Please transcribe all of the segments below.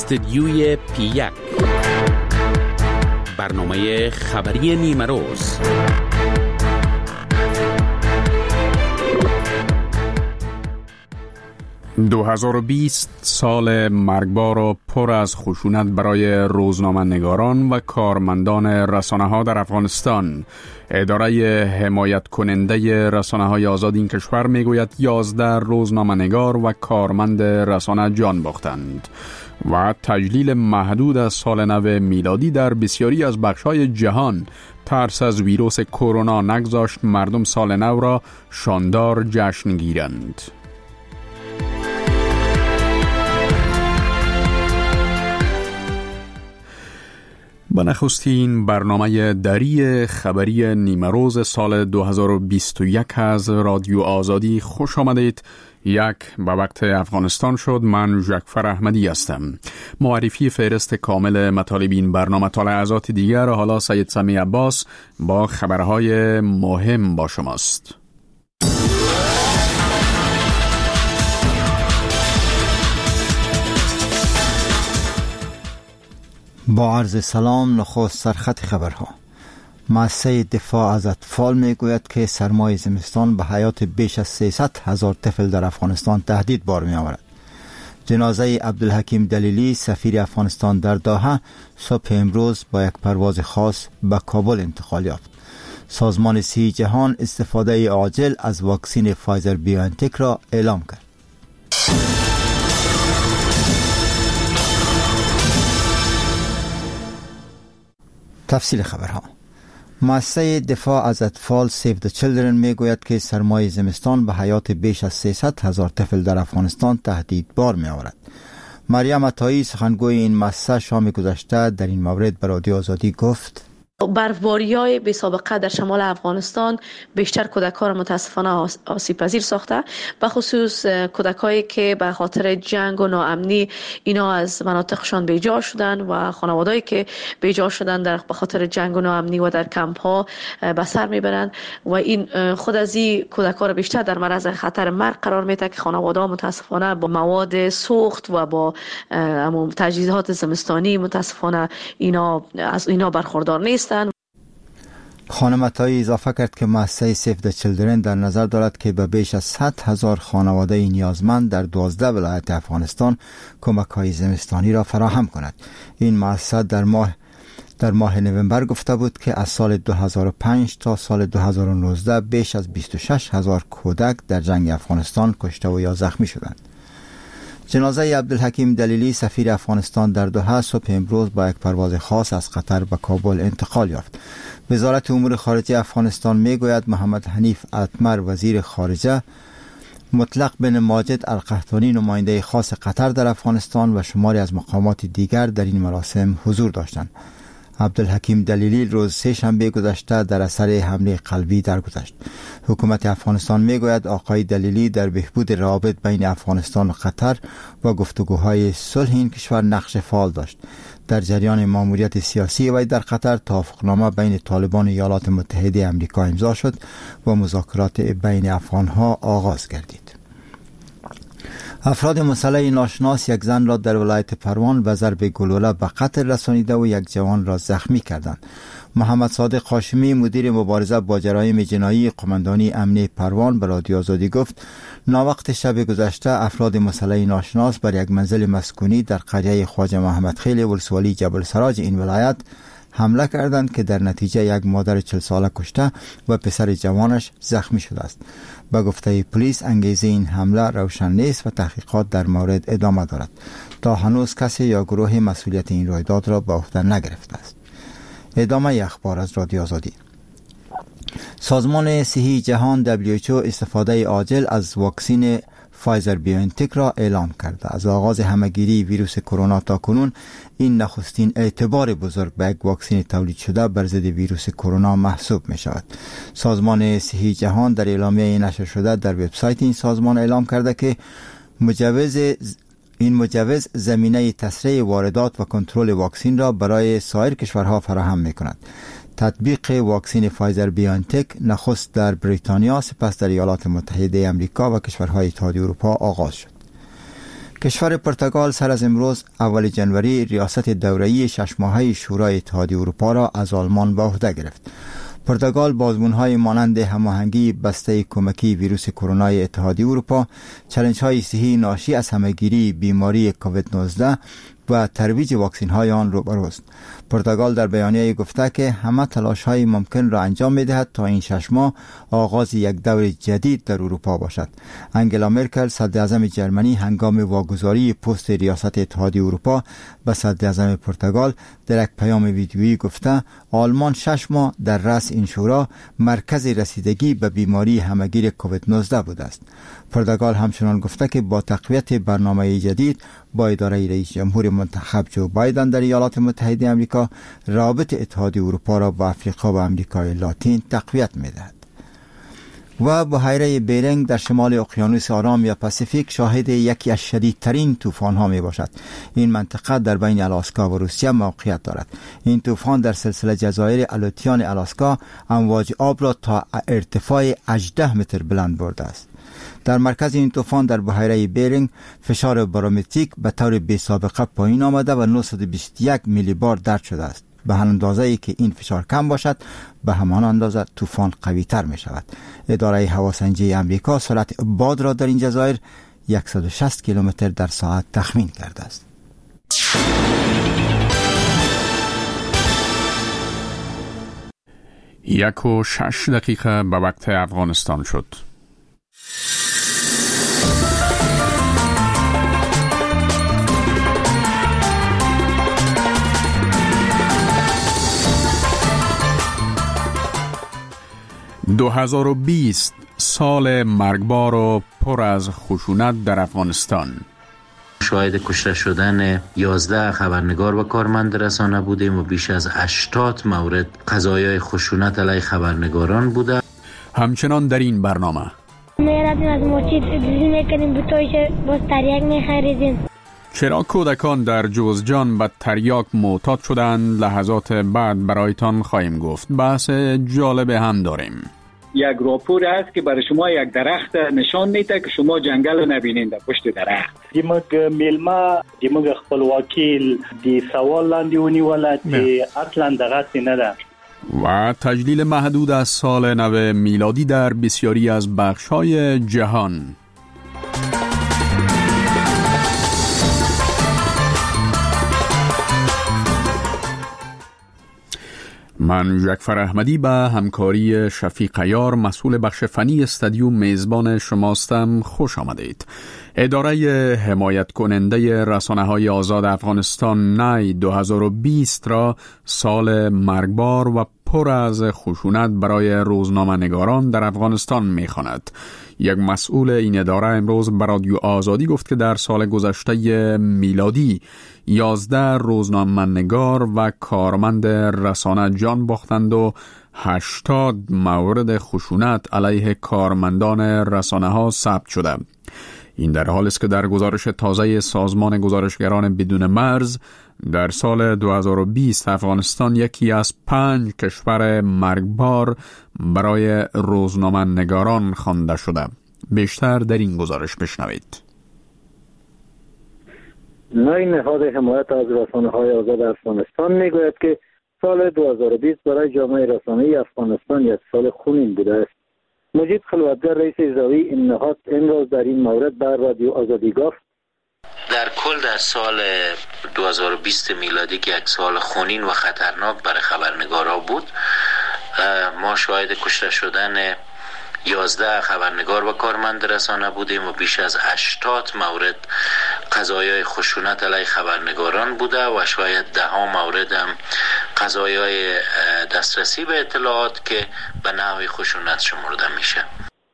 استدیوی پی1 برنامه خبری نیمه روز. « 2020 سال مرگبار و پر از خشونت برای روزنامه‌نگاران و کارمندان رسانه‌ها در افغانستان. اداره حمایت کننده رسانه‌های آزاد این کشور میگوید 11 روزنامه‌نگار و کارمند رسانه جان باختند و تجلیل محدود از سال نو میلادی در بسیاری از بخش‌های جهان ترس از ویروس کرونا نگذاشت مردم سال نو را شاندار جشن گیرند. با نخستین برنامه دری خبری نیمه روز سال 2021 از رادیو آزادی خوش آمدید. یک به وقت افغانستان شد. من جعفر احمدی هستم. معرفی فهرست کامل مطالب این برنامه تا لحظات دیگر. حالا سید سمی عباس با خبرهای مهم با شماست. با عرض سلام، نخست سرخط خبرها. مؤسسه دفاع از اطفال میگوید که سرمای زمستان به حیات بیش از 300,000 طفل در افغانستان تهدید بار می آورد. جنازه عبدالحکیم دلیلی سفیر افغانستان در دوحه صبح امروز با یک پرواز خاص به کابل انتقال یافت. سازمان صحی جهان استفاده عاجل از واکسن فایزر بیوانتک را اعلام کرد. تفصیل خبرها. مؤسسه دفاع از اطفال سیو د چیلدرن میگوید که سرمای زمستان به حیات بیش از 300,000 طفل در افغانستان تهدید بار می آورد. مریم عطایی سخنگوی این مؤسسه شام گذشته در این مورد به رادیو آزادی گفت: برفباری‌های بی سابقه در شمال افغانستان بیشتر کودکان را متاسفانه آسیب پذیر ساخته، به خصوص کودکایی که به خاطر جنگ و ناامنی اینا از مناطقشان بیجا شدن و خانوادهایی که بیجا شدن در به خاطر جنگ و ناامنی و در کمپ ها به سر میبرند و این خود از این کودکان را بیشتر در معرض خطر مرگ قرار میده که خانواده‌ها متاسفانه با مواد سوخت و با تجهیزات زمستانی متاسفانه از اینا برخوردار نیست. خانم عطایی اضافه کرد که مؤسسه سیو د چیلدرن در نظر دارد که به بیش از 100,000 خانواده نیازمند در 12 ولایت افغانستان کمک‌های زمستانی را فراهم کند. این مؤسسه در ماه نوامبر گفته بود که از سال 2005 تا سال 2019 بیش از 26,000 کودک در جنگ افغانستان کشته و یا زخمی شدند. جنازه عبدالحکیم دلیلی سفیر افغانستان در دوحه صبح امروز با یک پرواز خاص از قطر به کابل انتقال یافت. وزارت امور خارجه افغانستان میگوید محمد حنیف اتمر وزیر خارجه، مطلق بن ماجد القحطانی نماینده خاص قطر در افغانستان و شماری از مقامات دیگر در این مراسم حضور داشتند. عبدالحکیم دلیلی روز سه‌شنبه گذشته در اثر حمله قلبی درگذشت. حکومت افغانستان میگوید آقای دلیلی در بهبود روابط بین افغانستان و قطر و گفتگوهای صلح این کشور نقش فعال داشت. در جریان ماموریت سیاسی وی در قطر توافقنامه بین طالبان ایالات متحده آمریکا امضا شد و مذاکرات بین افغانها آغاز گردید. افراد مسلح ناشناس یک زن را در ولایت پروان به ضرب گلوله به قتل رسانیده و یک جوان را زخمی کردند. محمد صادق هاشمی مدیر مبارزه با جرایم جنایی قماندانی امنیه پروان به رادیو آزادی گفت: ناوقت شب گذشته افراد مسلح ناشناس بر یک منزل مسکونی در قریه خواجه محمد خیل ولسوالی جبل سراج این ولایت حمله کردند که در نتیجه یک مادر 40 ساله کشته و پسر جوانش زخمی شده است. به گفته پلیس انگیزه این حمله روشن نیست و تحقیقات در مورد ادامه دارد. تا هنوز کسی یا گروه مسئولیت این رویداد را به عهده نگرفته است. ادامه اخبار از رادیو آزادی. سازمان صحی جهان WHO استفاده عاجل از واکسن فایزر بیوانتک را اعلام کرده. از آغاز همهگیری ویروس کرونا تا کنون این نخستین اعتبار بزرگ به یک واکسن تولید شده بر ضد ویروس کرونا محسوب می شود. سازمان صحی جهان در اعلامیه نشر شده در وبسایت این سازمان اعلام کرده که مجوز زمینه تسریع واردات و کنترل واکسن را برای سایر کشورها فراهم می کند. تطبیق واکسن فایزر بیوانتک نخست در بریتانیا، سپس در ایالات متحده آمریکا و کشورهای اتحادیه اروپا آغاز شد. کشور پرتغال سر از امروز اول جنوری ریاست دوره‌ای 6 ماهه شورای اتحادیه اروپا را از آلمان به عهده گرفت. پرتغال بازمونهای مانند هماهنگی بسته کمکی ویروس کرونا اتحادیه اروپا، چالش‌های صحی ناشی از همهگیری بیماری کووید 19 و ترویج واکسن های آن روبروست. پرتغال در بیانیه گفته که همه تلاش های ممکن را انجام می دهد تا این 6 ماه آغاز یک دور جدید در اروپا باشد. انگلا مرکل صدر اعظم جرمنی هنگام واگذاری پست ریاست اتحادیه اروپا به صدر اعظم پرتغال در یک پیام ویدیویی گفته آلمان 6 ماه در رأس این شورا مرکز رسیدگی به بیماری همهگیر کووید 19 بوده است. پرتغال همچنان گفته که با تقویت برنامه جدید با اداره رئیس جمهور منتخب جو بایدن در ایالات متحده آمریکا رابط اتحادیه اروپا را با افریقا و آمریکای لاتین تقویت می‌دهد. و بحیره بیرنگ در شمال اقیانوس آرام یا پاسیفیک شاهد یکی از شدیدترین طوفان‌ها میباشد. این منطقه در بین آلاسکا و روسیه موقعیت دارد. این طوفان در سلسله جزایر الوتیان آلاسکا امواج آب را تا ارتفاع 18 متر بلند برده است. در مرکز این طوفان در بحیره بیرنگ فشار بارومتریک به طور بی سابقه پایین آمده و 921 میلی بار درج شده است. به همان اندازه ای که این فشار کم باشد به همان اندازه طوفان قوی تر می شود. اداره هواسنجی امریکا سرعت باد را در این جزایر 160 کیلومتر در ساعت تخمین کرده است. 1:06 به وقت افغانستان شد. « 2020 سال مرگبار و پر از خشونت در افغانستان. شاهد کشته شدن 11 خبرنگار و کارمند رسانه بودیم و بیش از 80 مورد قضایای خشونت علیه خبرنگاران بوده. همچنان در این برنامه چرا کودکان در جوزجان به تریاک معتاد شدند؟ لحظات بعد برایتان خواهیم گفت. بحث جالب هم داریم. یک راپور است که برای شما یک درخت نشان میده که شما جنگل رو نبینید در پشت درخت. دیمگ میلما دیمگ خپلواکی دی سوال لاندې ونیوله چې اصلا دغه نه ده. و تجلیل محدود از سال نو میلادی در بسیاری از بخش‌های جهان. من جعفر احمدی به همکاری شفیق عیار مسئول بخش فنی استادیوم میزبان شماستم. خوش آمدید. اداره حمایت کننده رسانه‌های آزاد افغانستان نای 2020 را سال مرگبار و پر از خشونت برای روزنامه‌نگاران در افغانستان می‌خواند. یک مسئول این اداره امروز به رادیو آزادی گفت که در سال گذشته میلادی 11 روزنامه‌نگار و کارمند رسانه جان باختند و 80 مورد خشونت علیه کارمندان رسانه‌ها ثبت شده. این در حالی است که در گزارش تازه سازمان گزارشگران بدون مرز در سال 2020 افغانستان یکی از 5 کشور مرگبار برای روزنامه‌نگاران خوانده شده. بیشتر در این گزارش بشنوید. نای نهاد حمایت از رسانه‌های آزاد افغانستان میگوید که سال 2020 برای جامعه رسانه‌ای افغانستان یک سال خونین بوده است. مجید خلوتگر رئیس اجرایی این نهاد امروز در این مورد در رادیو آزادی گفت در کل در سال 2020 میلادی که یک سال خونین و خطرناک برای خبرنگارا بود، ما شاهد کشته شدن 11 خبرنگار و کارمند رسانه بودیم و بیش از 80 مورد قضایای خشونت علیه خبرنگاران بوده و شاید 10 مورد هم قضایای دسترسی به اطلاعات که به نحوی خشونت شمرده میشه.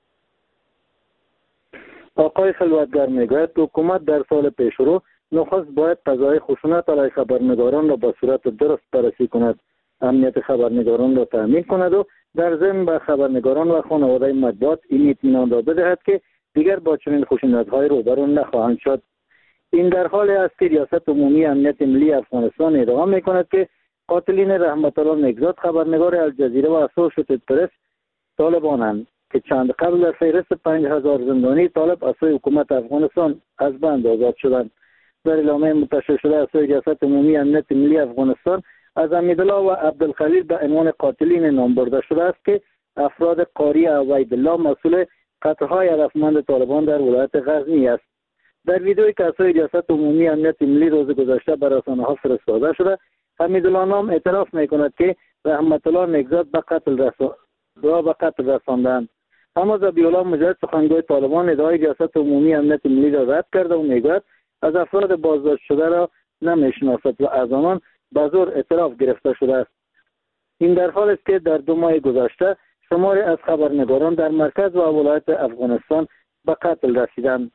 آقای خلوتگر میگوید حکومت در سال پیشرو نخست باید قضایای خشونت علیه خبرنگاران را با صورت درست بررسی کند، امنیت خبرنگاران را تامین کند و در ضمن به خبرنگاران و خانواده مطبوعات این اطمینان را بدهد که دیگر با چنین خشونت‌های روبرو نخواهند شد. این در حالی است که ریاست عمومی امنیت ملی افغانستان ادعا می‌کند که قاتلین رحمت الله نگزاد خبرنگار الجزیره و اسوشیتد پرس طالبانند. که چند قبل در فهرست 5000 زندانی طالب از سوی حکومت افغانستان از بند آزاد شدند. در اعلامیه منتشر شده از سوی ریاست عمومی امنیت ملی افغانستان از حمیدالله و عبدالخلیل به عنوان قاتلین نام برده شده است که افراد قاری عبیدالله مسئول قتل‌های هدفمند طالبان در ولایت غزنی است. در ویدئویی که از سوی ریاست عمومی امنیت ملی روز گذشته به رسانه‌ها فرستاده شده، حمیدالله نام اعتراف می‌کند که رحمت الله نگزاد به قتل رساندند. اما ذبیح‌الله مجاهد سخنگوی طالبان ادعای ریاست عمومی امنیت ملی را رد کرده و میگوید از افراد بازداشت شده را نمیشناسد و از آنان به زور اعتراف گرفته شده است. این در حالی است که در 2 ماه گذشته شماری از خبرنگاران در مرکز و ولایت افغانستان به قتل رسیدند.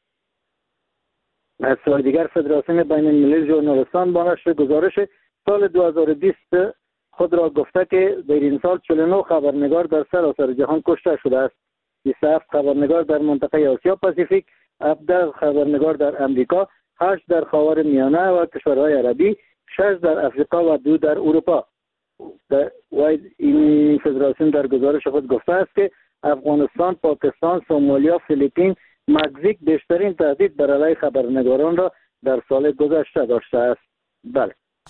از سوی دیگر فدراسیون بین المللی ژورنالیستان با نشر گزارش سال 2020 خود را گفته که در این سال 49 خبرنگار در سراسر جهان کشته شده است. 27 خبرنگار در منطقه آسیا پاسیفیک، 17 خبرنگار در امریکا، 8 در خاور میانه و کشورهای عربی، 6 در افریقا و 2 در اروپا. این فدراسیون در گزارش خود گفته است که افغانستان، پاکستان، سومالیا، فیلیپین، مکزیک بیشترین تهدید بر علیه خبرنگاران را در سال گذشته داشته است. بله.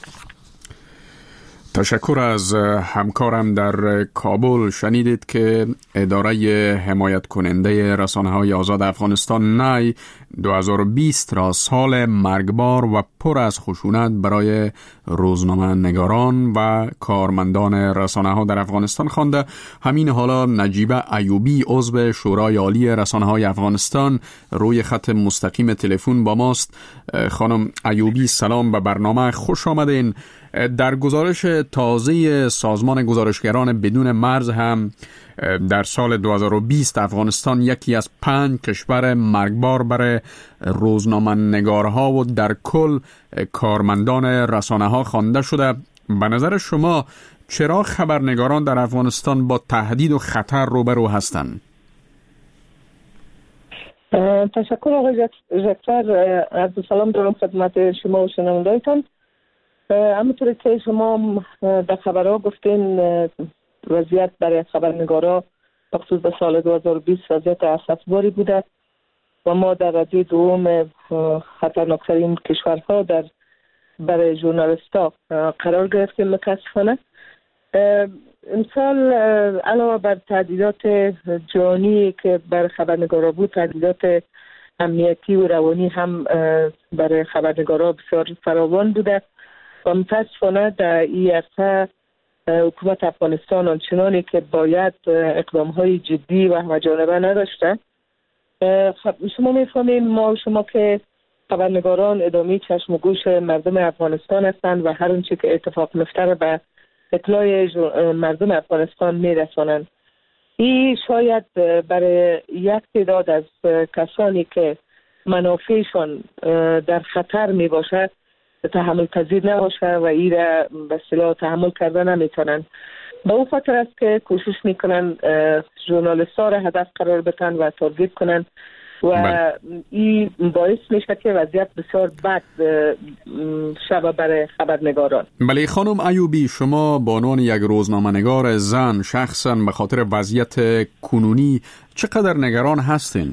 تشکر از همکارم در کابل. شنیدید که اداره حمایت کننده رسانه‌های آزاد افغانستان نای 2020 را سال مرگبار و پر از خشونت برای روزنامه نگاران و کارمندان رسانه‌ها در افغانستان خوانده. همین حالا نجیبه ایوبی عضو شورای عالی رسانه‌های افغانستان روی خط مستقیم تلفن با ماست. خانم ایوبی سلام به برنامه، خوش آمدین. در گزارش تازه سازمان گزارشگران بدون مرز هم در سال 2020 افغانستان یکی از 5 کشور مرگبار برای روزنامه‌نگارها و در کل کارمندان رسانه‌ها خوانده شده. به نظر شما چرا خبرنگاران در افغانستان با تهدید و خطر روبرو هستند؟ تشکر آقای جکفر. عرض سلام دارم خدمت شما و شنونده‌تان. همونطوری که شما در خبرها گفتین وضعیت برای خبرنگارا بخصوص در سال 2020 وضعیت اسفباری بوده و ما در رده دوم خطرناکترین کشورها برای ژورنالیست‌ها قرار گرفتیم متاسفانه. امسال علاوه بر تهدیدات جانی که برای خبرنگارا بود، تهدیدات امنیتی و روانی هم برای خبرنگارا بسیار فراوان بوده و متاسفانه در این عرصه حکومت افغانستان آنچنانی که باید اقدام‌های جدی و همه‌جانبه نداشته. شما می‌فهمید ما و شما که خبرنگاران ادامه چشم و گوش مردم افغانستان هستند و هر آنچه که اتفاق میفته به اطلاع مردم افغانستان میرسانند. این شاید برای یک تعداد از کسانی که منافعشان در خطر می باشه تحمل پذیر نباشه و این را به اصطلاح تحمل کرده نمیتونن. به اون خاطر است که کوشش میکنن ژورنالیست‌ها را هدف قرار بدن و تارگت کنن و این باعث میشه که وضعیت بسیار بد شبه برای خبرنگاران. بله خانم ایوبی، شما به عنوان یک روزنامه‌نگار زن شخصا به خاطر وضعیت کنونی چقدر نگران هستین؟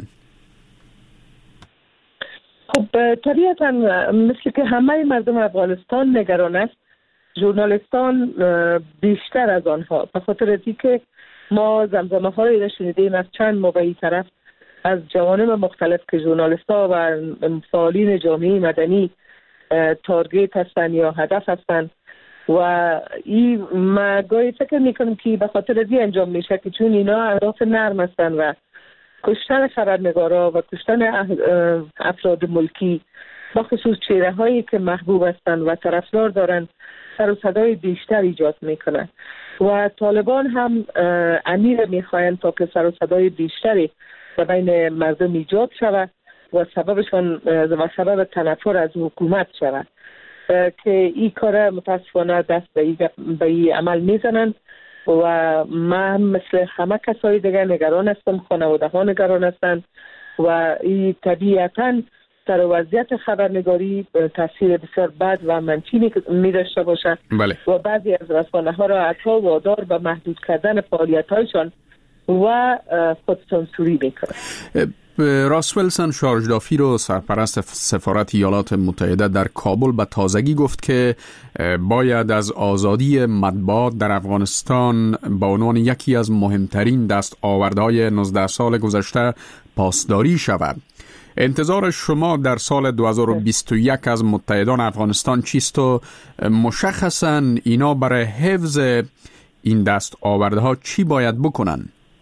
خب طبیعتا مثل که همه مردم افغانستان نگران است، ژورنالیستان بیشتر از آنها، به خاطر اینکه که ما زمزمه هایی را شنیدیم از چند موقعی طرف از جوانب مختلف که ژورنالیست‌ها و فعالین جامعه مدنی تارگت هستند یا هدف هستند و این ما گاهی فکر میکنم که به خاطر این انجام میشه که چون اینا اهداف نرم هستند و کشتن خبرنگارا و کشتن افراد ملکی با خصوص چهره هایی که محبوب هستند و طرفدار دارند سر و صدای بیشتر ایجاد میکنن و طالبان هم امیر میخواین تا که سر و صدای بیشتری و بین مردم ایجاد شود و سبب تنفر از حکومت شود که این کار متاسفانه دست به این عمل میزنن و من مثل همه کسای دیگه نگران هستم، خانواده ها نگران هستند و این طبیعتاً در وضعیت خبرنگاری تاثیر بسیار بد و منفی می داشته باشه. بله. و بعضی از رسانه ها را حتی وادار به محدود کردن فعالیت هایشان و خودسانسوری میکنند. راس ویلسون شارژدافیر سرپرست سفارت ایالات متحده در کابل به تازگی گفت که باید از آزادی مطبوعات در افغانستان به عنوان یکی از مهمترین دستاوردهای 19 سال گذشته پاسداری شود. انتظار شما در سال 2021 از متحدان افغانستان چیست و مشخصاً اینا برای حفظ این دستاوردها چی باید بکنن؟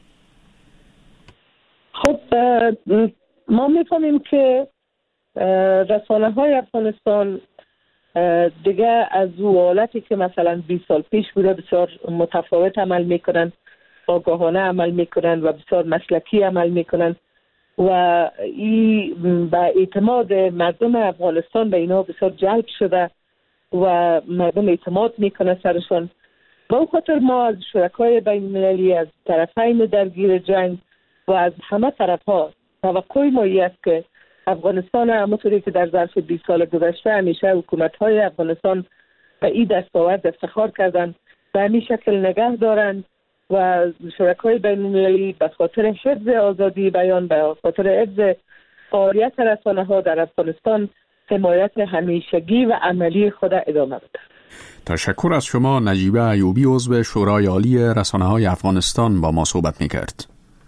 خب ما می‌فهمیم که رسانه‌های افغانستان دیگه از حالتی که مثلا 20 سال پیش بوده بسیار متفاوت عمل میکنن، آگاهانه عمل میکنن و بسیار مسلکی عمل میکنن و این به اعتماد مردم افغانستان به اینا بسیار جلب شده و مردم اعتماد میکنه سرشون. با اون خاطر ما از شرکای بین المللی، از طرفین درگیر جنگ و از همه طرف‌ها توقع ما است که افغانستان همونطوری که در ظرف 20 سال گذشته همیشه حکومت‌های افغانستان به این دستاورد افتخار کردند و همین شکل نگه دارند و شرکای بین‌المللی به خاطر حفظ آزادی بیان، به خاطر حفظ فعالیت رسانه‌ها در افغانستان حمایت همیشگی و عملی خود ادامه بده. تشکر از شما. نجیبه ایوبی، عضو شورای عالی رسانه‌های افغانستان، با ما صحبت می‌کرد.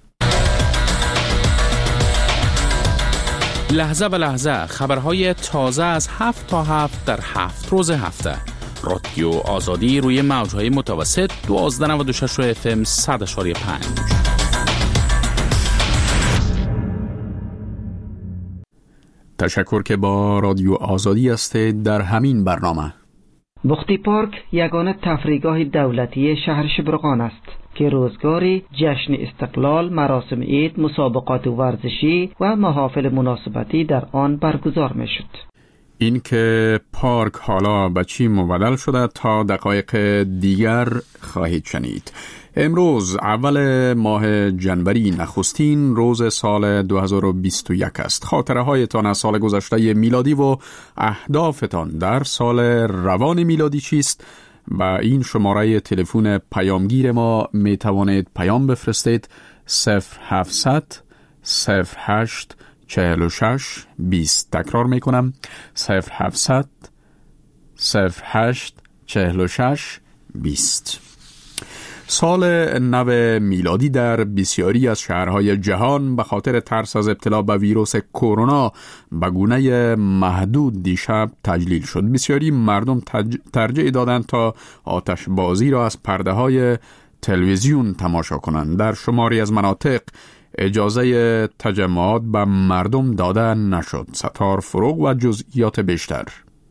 لحظه به لحظه خبرهای تازه از 7 تا 7 در 7 روز هفته. رادیو آزادی روی موج‌های متوسط 1296 FM 100.5. تشکر که با رادیو آزادی هستید. در همین برنامه بختی پارک یگانه تفریحگاه دولتی شهر شبرغان است که روزگاری جشن استقلال، مراسم عید، مسابقات ورزشی و محافل مناسبتی در آن برگزار می شد. این که پارک حالا به چی مبدل شده تا دقایق دیگر خواهید شنید. امروز اول ماه جنوری، نخستین روز سال 2021 است. خاطره هایتان از سال گذشته میلادی و اهدافتان در سال روان میلادی چیست؟ با این شماره تلفن پیامگیر ما می توانید پیام بفرستید 0700 08 46 20. تکرار می کنم 0700 08 46 20. سال نو میلادی در بسیاری از شهرهای جهان به خاطر ترس از ابتلا به ویروس کرونا به گونه محدود دیشب تجلیل شد. بسیاری مردم ترجیح دادند تا آتش بازی را از پرده های تلویزیون تماشا کنند. در شماری از مناطق اجازه تجمعات به مردم داده نشد. ستار فروغ و جزئیات بیشتر.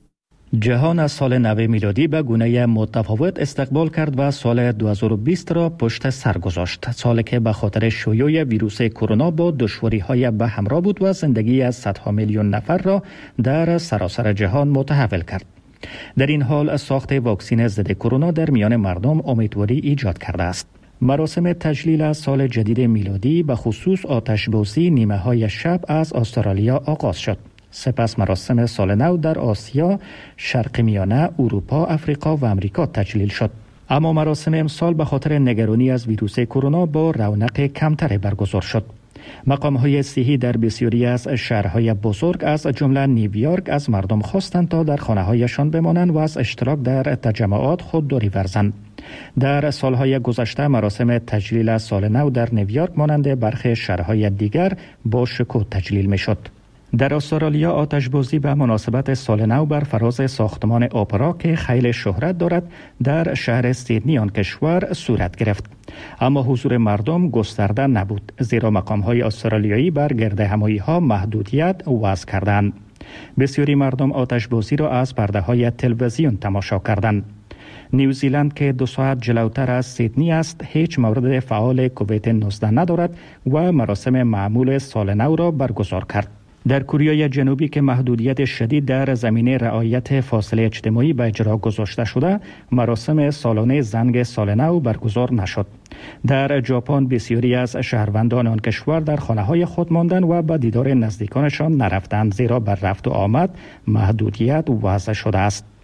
جهان از سال نو میلادی به گونه متفاوت استقبال کرد و سال 2020 را پشت سر گذاشت. سالی که به خاطر شیوع ویروس کرونا با دشواری‌های به همراه بود و زندگی از صدها میلیون نفر را در سراسر جهان متحول کرد. در این حال ساخت واکسن ضد کرونا در میان مردم امیدواری ایجاد کرده است. مراسم تجلیل از سال جدید میلادی به خصوص آتش‌بازی نیمه‌های شب از استرالیا آغاز شد. سپس مراسم سال نو در آسیا، شرق میانه، اروپا، افریقا و امریکا تجلیل شد. اما مراسم امسال به خاطر نگرانی از ویروس کرونا با رونق کمتری برگزار شد. مقام‌های صحی در بسیاری از شهرهای بزرگ از جمله نیویورک از مردم خواستند تا در خانه‌هایشان بمانند و از اشتراک در تجمعات خودداری ورزند. در سالهای گذشته مراسم تجلیل از سال نو در نیویورک مانند برخی شهرهای دیگر با شکوه تجلیل می‌شد. در استرالیا آتش‌بازی به مناسبت سال نو بر فراز ساختمان اپرا که خیلی شهرت دارد در شهر سیدنی آن کشور صورت گرفت. اما حضور مردم گسترده نبود، زیرا مقام‌های استرالیایی بر گردهمایی‌ها محدودیت وضع کردند. بسیاری مردم آتش‌بازی را از پرده‌های تلویزیون تماشا کردند. نیوزیلند که 2 ساعت جلوتر از سیدنی است هیچ مورد فعال کووید 19 ندارد و مراسم معمول سال نو را برگزار کرد. در کره جنوبی که محدودیت شدید در زمینه رعایت فاصله اجتماعی به اجرا گذاشته شده، مراسم سالانه زنگ سال نو برگزار نشد. در ژاپن بسیاری از شهروندان آن کشور در خانه‌های خود ماندند و به دیدار نزدیکانشان نرفتند، زیرا بر رفت و آمد محدودیت وضع شده است.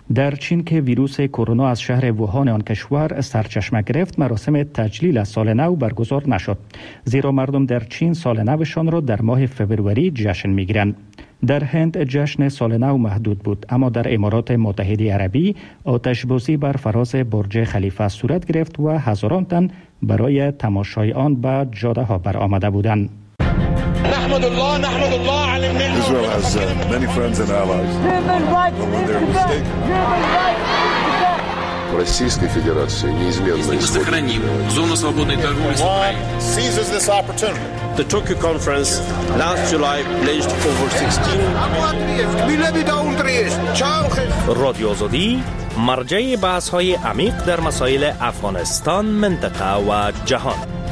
در چین که ویروس کرونا از شهر ووهان آن کشور سرچشمه گرفت، مراسم تجلیل از سال نو برگزار نشد، زیرا مردم در چین سال نوشان را در ماه فوریه جشن می‌گیرند. در هند جشن سال نو محدود بود، اما در امارات متحده عربی آتش‌بازی بر فراز برج خلیفه صورت گرفت و هزاران تن برای تماشای آن به جاده‌ها برآمده بودند. نحمد الله على النعمة. Israel has many friends and allies. Российской Федерации неизменно сохраним зону свободной торговли с Украиной. Seizes this opportunity. The Tokyo conference last July pledged over 16 رادیو آزادی مرجع بحث‌های عمیق در مسائل افغانستان، منطقه و جهان.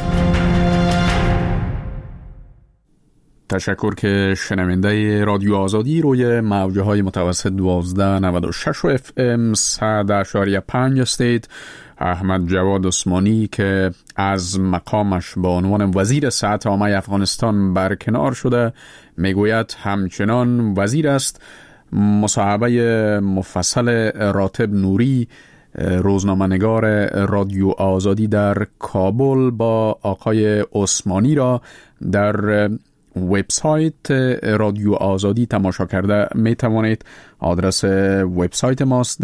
تشکر که شنونده رادیو آزادی روی موج‌های متوسط 1296 و FM 100.5 هستید. احمد جواد عثمانی که از مقامش به عنوان وزیر صحت عامه افغانستان برکنار شده میگوید همچنان وزیر است. مصاحبه مفصل راتب نوری، روزنامه‌نگار رادیو آزادی در کابل با آقای عثمانی را در وبسایت رادیو آزادی تماشا کرده می توانید. آدرس وبسایت ماست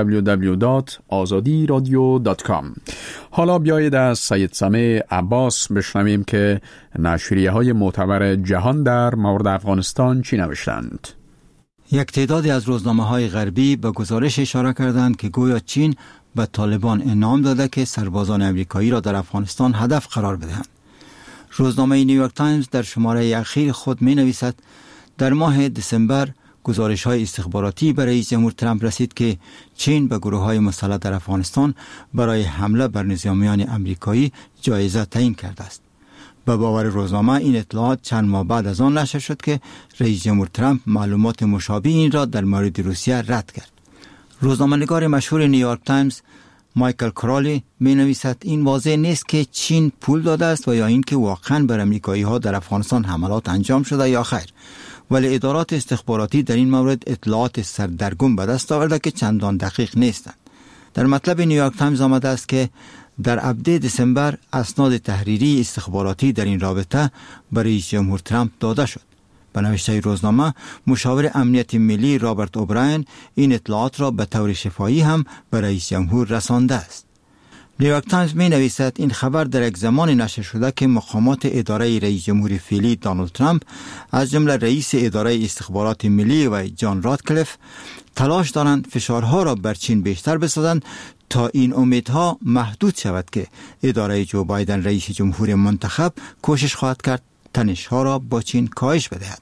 www.azadiradio.com. حالا بیایید از سید سمیع عباس بشنویم که نشریه های معتبر جهان در مورد افغانستان چی نوشتند. یک تعدادی از روزنامه‌های غربی به گزارش اشاره کردند که گویا چین به طالبان انعام داده که سربازان امریکایی را در افغانستان هدف قرار بدهند. روزنامه نیویورک تایمز در شماره اخیر خود می نویسد در ماه دسامبر گزارش‌های استخباراتی برای رئیس جمهور ترامپ رسید که چین به گروه‌های مسلح در افغانستان برای حمله بر نظامیان امریکایی جایزه تعیین کرده است. به باور روزنامه این اطلاعات چند ماه بعد از آن نشر شد که رئیس جمهور ترامپ معلومات مشابه این را در مورد روسیه رد کرد. روزنامه‌نگار مشهور نیویورک تایمز مایکل کرالی می نویسد این واضح نیست که چین پول داده است و یا اینکه واقعا بر امریکایی ها در افغانستان حملات انجام شده یا خیر، ولی ادارات استخباراتی در این مورد اطلاعات سردرگم به دست آورده که چندان دقیق نیستند. در مطلب نیویورک تایمز آمده است که در ابد دسامبر اسناد تحریری استخباراتی در این رابطه برای رئیس جمهور ترامپ داده شد. به نوشته روزنامه، مشاور امنیت ملی رابرت اوبراین این اطلاعات را به طور شفاهی هم به رئیس جمهور رسانده است. نیویورک تایمز می نویسد این خبر در یک زمان نشر شده که مقامات اداره رئیس جمهور فعلی دونالد ترامپ از جمله رئیس اداره استخبارات ملی و جان راتکلیف تلاش دارند فشارها را بر چین بیشتر بسازند تا این امیدها محدود شود که اداره جو بایدن رئیس جمهور منتخب کوشش خواهد کرد تنش‌ها را با چین کاهش بدهد.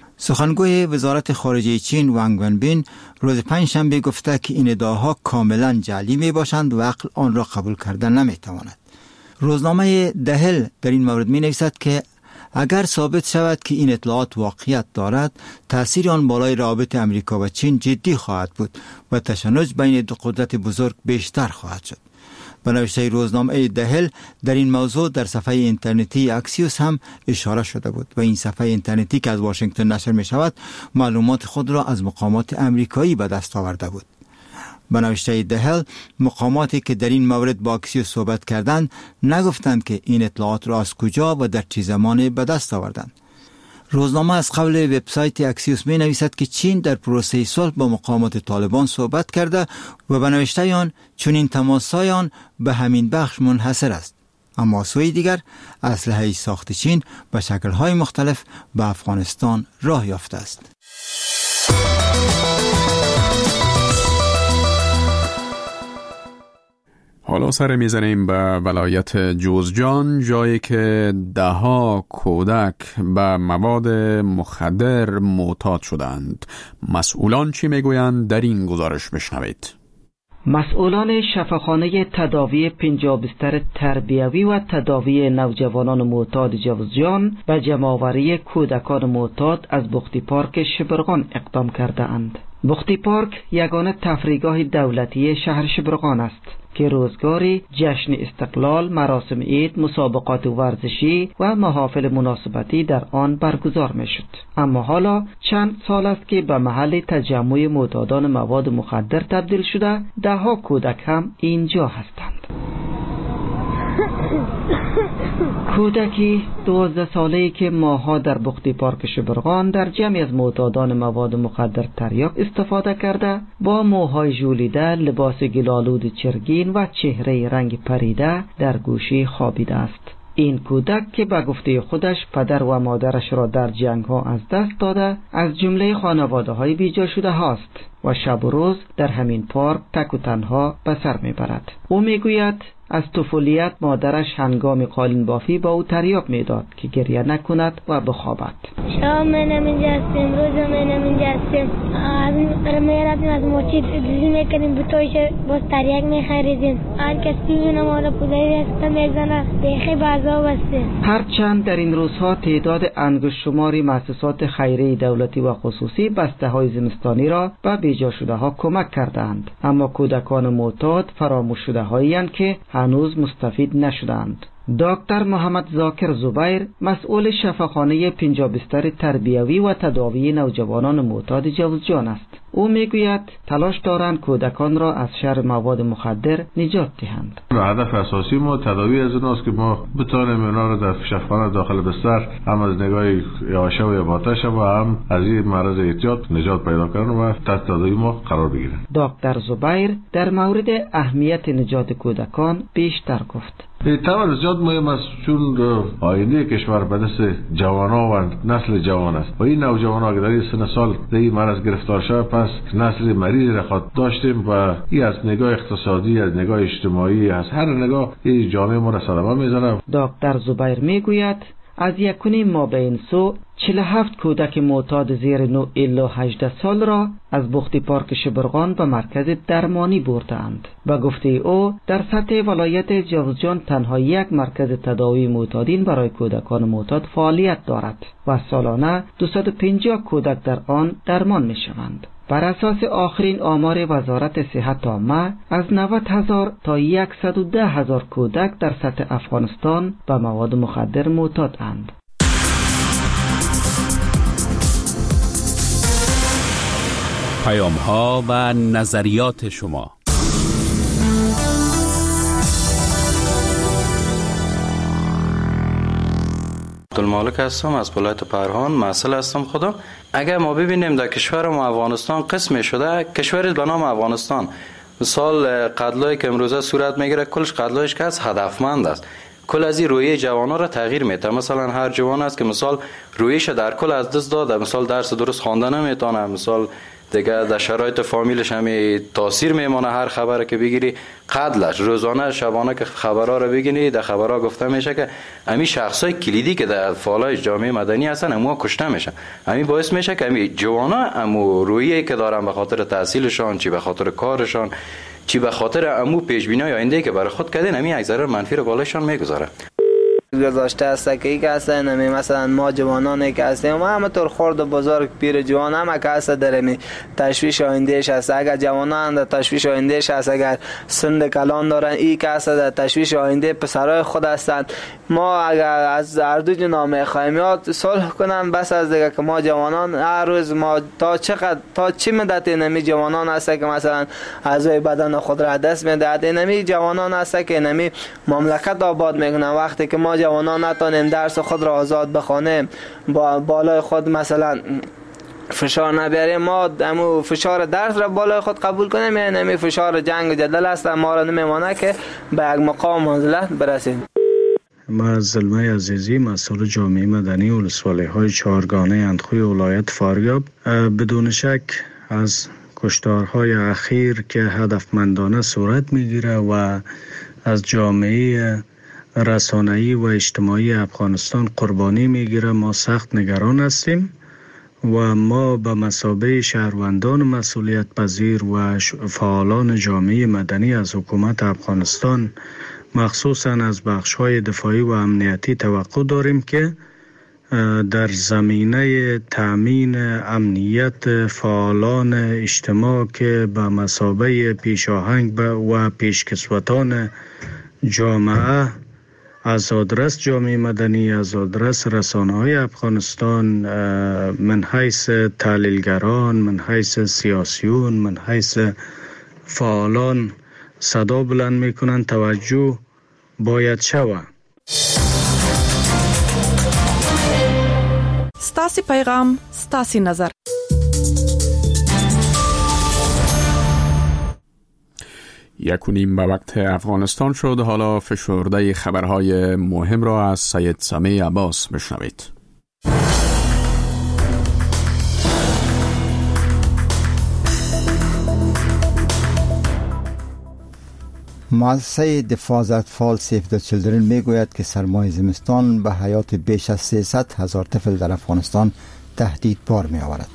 سخنگوی وزارت خارجه چین وانگ ونبین روز پنجشنبه گفته که این ادعاها کاملا جعلی می باشند و عقل آن را قبول کردن نمی تواند. روزنامه دهل در این مورد می نویسد که اگر ثابت شود که این اطلاعات واقعیت دارد، تأثیر آن بالای روابط امریکا و چین جدی خواهد بود و تشنج بین دو قدرت بزرگ بیشتر خواهد شد. به نوشته روزنامه دهل در این موضوع در صفحه اینترنتی اکسیوس هم اشاره شده بود و این صفحه اینترنتی که از واشنگتن نشر می شود معلومات خود را از مقامات امریکایی به دست آورده بود. به نوشته دهل، مقاماتی که در این مورد با اکسیوس صحبت کردند نگفتند که این اطلاعات را از کجا و در چه زمانی به دست آوردند. روزنامه از قبل وبسایت اکسیوس می نویسد که چین در پروسه صلح با مقامات طالبان صحبت کرده و به نوشته آن چنین تماس‌های آن به همین بخش منحصر است. اما سوی دیگر اسلحه ساخت چین به شکل‌های مختلف به افغانستان راه یافته است. حالا سر میزنیم به ولایت جوزجان، جایی که ده‌ها کودک به مواد مخدر معتاد شدند. مسئولان چی میگویند در این گزارش بشنوید. مسئولان شفاخانه تداوی 50 بستر تربیوی و تداوی نوجوانان معتاد جوزجان به جمع‌آوری کودکان معتاد از بخت پارک شبرغان اقدام کرده اند. بختی پارک یگانه تفریحگاه دولتی شهر شبرغان است که روزگاری جشن استقلال، مراسم عید، مسابقات ورزشی و محافل مناسبتی در آن برگزار می شد. اما حالا چند سال است که به محل تجمع معتادان مواد مخدر تبدیل شده، ده‌ها کودک هم اینجا هستند. کودکی 12 ساله‌ای که ماها در بختی پارک شبرغان در جمعی از معتادان مواد مخدر تریاک استفاده کرده، با موهای ژولیده، لباس گل‌آلود چرگین و چهره رنگ پریده در گوشه خوابیده است. این کودک که به گفته خودش پدر و مادرش را در جنگ ها از دست داده، از جمله خانواده های بیجا شده هاست و شب و روز در همین پارک تک و تنها به سر میبرد. او میگوید از طفولیت مادرش هنگام قالین بافی با او تریاک میداد که گریه نکند و بخوابد. شام منم اینجا هستیم، روز منم اینجا هستیم. از میرفتیم از موچی دیزی میکنیم، بطویش باز تریاک میخریدیم. هر کسی بینه ما را پودایی هسته میزنه، بیخی بازا بسته. هرچند در این روزها تعداد انگشت شماری مؤسسات خیریه دولتی و خصوصی بسته های زمستانی را به بیجا شده ها کمک کردند، اما کودکان معتاد فراموش شده هایند که هنوز مستفید نشدند. دکتر محمد ذاکر زبیر مسئول شفاخانه 50 بستر تربیوی و تداوی نوجوانان معتاد جوزجان است. او میگوید تلاش دارند کودکان را از شر مواد مخدر نجات دهند. هدف اساسی ما تداوی از ایناست که ما بتوانیم اونا را در شفاخانه داخل بستر هم از نگاه یاشه و یاباتش و هم از این مرض اعتیاد نجات پیدا کنند و تحت تداوی ما قرار بگیرند. دکتر زبیر در مورد اهمیت نجات کودکان بیشتر گفت. طبعا زیاد مهم است، چون آینده کشور به دست جوانان و نسل جوان است و این نوجوانان اگر در این سن سال در این مرض گرفتار شود، پس نسل مریض را خود داشتیم و این از نگاه اقتصادی، از نگاه اجتماعی، از هر نگاه این جامعه ما را صدمه میزنه. دکتر زبیر میگوید از 1.5 ماه به این سو 47 کودک معتاد زیر 9 الی 18 سال را از بختی پارک شبرغان به مرکز درمانی بردند. به گفته او در سطح ولایت جوزجان تنها یک مرکز تداوی معتادین برای کودکان معتاد فعالیت دارد و سالانه 250 کودک در آن درمان می شوند. بر اساس آخرین آمار وزارت صحت عامه از 90,000 تا 110,000 کودک در سطح افغانستان به مواد مخدر معتادند. پیام‌ها و نظریات شما. عبدالمالک هستم از ولایت پرهان. مسئله هستم خدا. اگر ما ببینیم در کشور ما افغانستان قسم شده، کشوری به نام افغانستان، مثال قتلایی که امروزه صورت میگیره کلش قتلایش که از هدفمند است، کل از این رویه جوانا را تغییر میده. مثلا هر جوان است که مثال رویش در کل از دست داده، مثال درس درست خوانده نمیتونه، مثال دیگه در شرایط فامیلش همی تاثیر میمونه، هر خبره که بگیری قتلش، روزانه شبانه که خبرها رو بگیری در خبرها گفته میشه که امی شخصای کلیدی که در فعالای جامعه مدنی هستن امو کشته میشن. امی باعث میشه که امی جوانا امو رویی که دارن به خاطر تحصیلشان، چی به خاطر کارشان، چی به خاطر امو پیشبینی آینده که برای خود کردن، امی یک ذره منفی رو بالایشان میگذاره. گذاشته است که ای که هست نمی مثلا ما جوانانی که هستیم ما همطور خرد و بزرگ پیر جوان هم که هست درمی تشویش آیندهش هست. اگر جوانان در تشویش آیندهش هست، اگر سند کلان دارن ای که هست در تشویش آینده پسرای خود هستند. ما اگر از اردو جنامه خواهیم صلح کنن بس از دیگه که ما جوانان هر روز ما تا چه مدت نمی جوانان هست که مثلا اعضای بدن خود را دست میدهد، نمی جوانان هست که نمی مملکت آباد میکنن. وقتی که ما جوانان نتونیم درس خود را آزاد بخوانیم، با بالای خود مثلا فشار نبیاریم، ما امو فشار درس را بالای خود قبول کنیم، یعنی نمی فشار جنگ و جدل است ما را نمیمانه که به یک مقام منزلت برسیم. ما زلمه عزیزی مسئول جامعه مدنی ولسوالی‌های چهارگانه اندخوی ولایت فاریاب. بدون شک از کشتارهای اخیر که هدفمندانه صورت میگیره و از جامعه رسانه‌ای و اجتماعی افغانستان قربانی میگیره، ما سخت نگران هستیم و ما به مثابه شهروندان مسئولیت پذیر و فعالان جامعه مدنی از حکومت افغانستان، مخصوصا از بخش‌های دفاعی و امنیتی توقع داریم که در زمینه تأمین امنیت فعالان اجتماع که به مثابه پیشاهنگ و پیشکسوتان جامعه از آدرس جامعه مدنی، از آدرس رسانه‌های افغانستان، من حیث تحلیلگران، من حیث سیاسیون، من حیث فعالان صدا بلند میکنن توجه باید شود. ستاسي پیغام، ستاسي نظر. یکونیم به وقت افغانستان شد. حالا فشرده خبرهای مهم را از سید سامی عباس بشنوید. مؤسسه دفاع از اطفال سیف د چیلدرن میگوید که سرمای زمستان به حیات بیش از 300,000 طفل در افغانستان تهدید بار می آورد.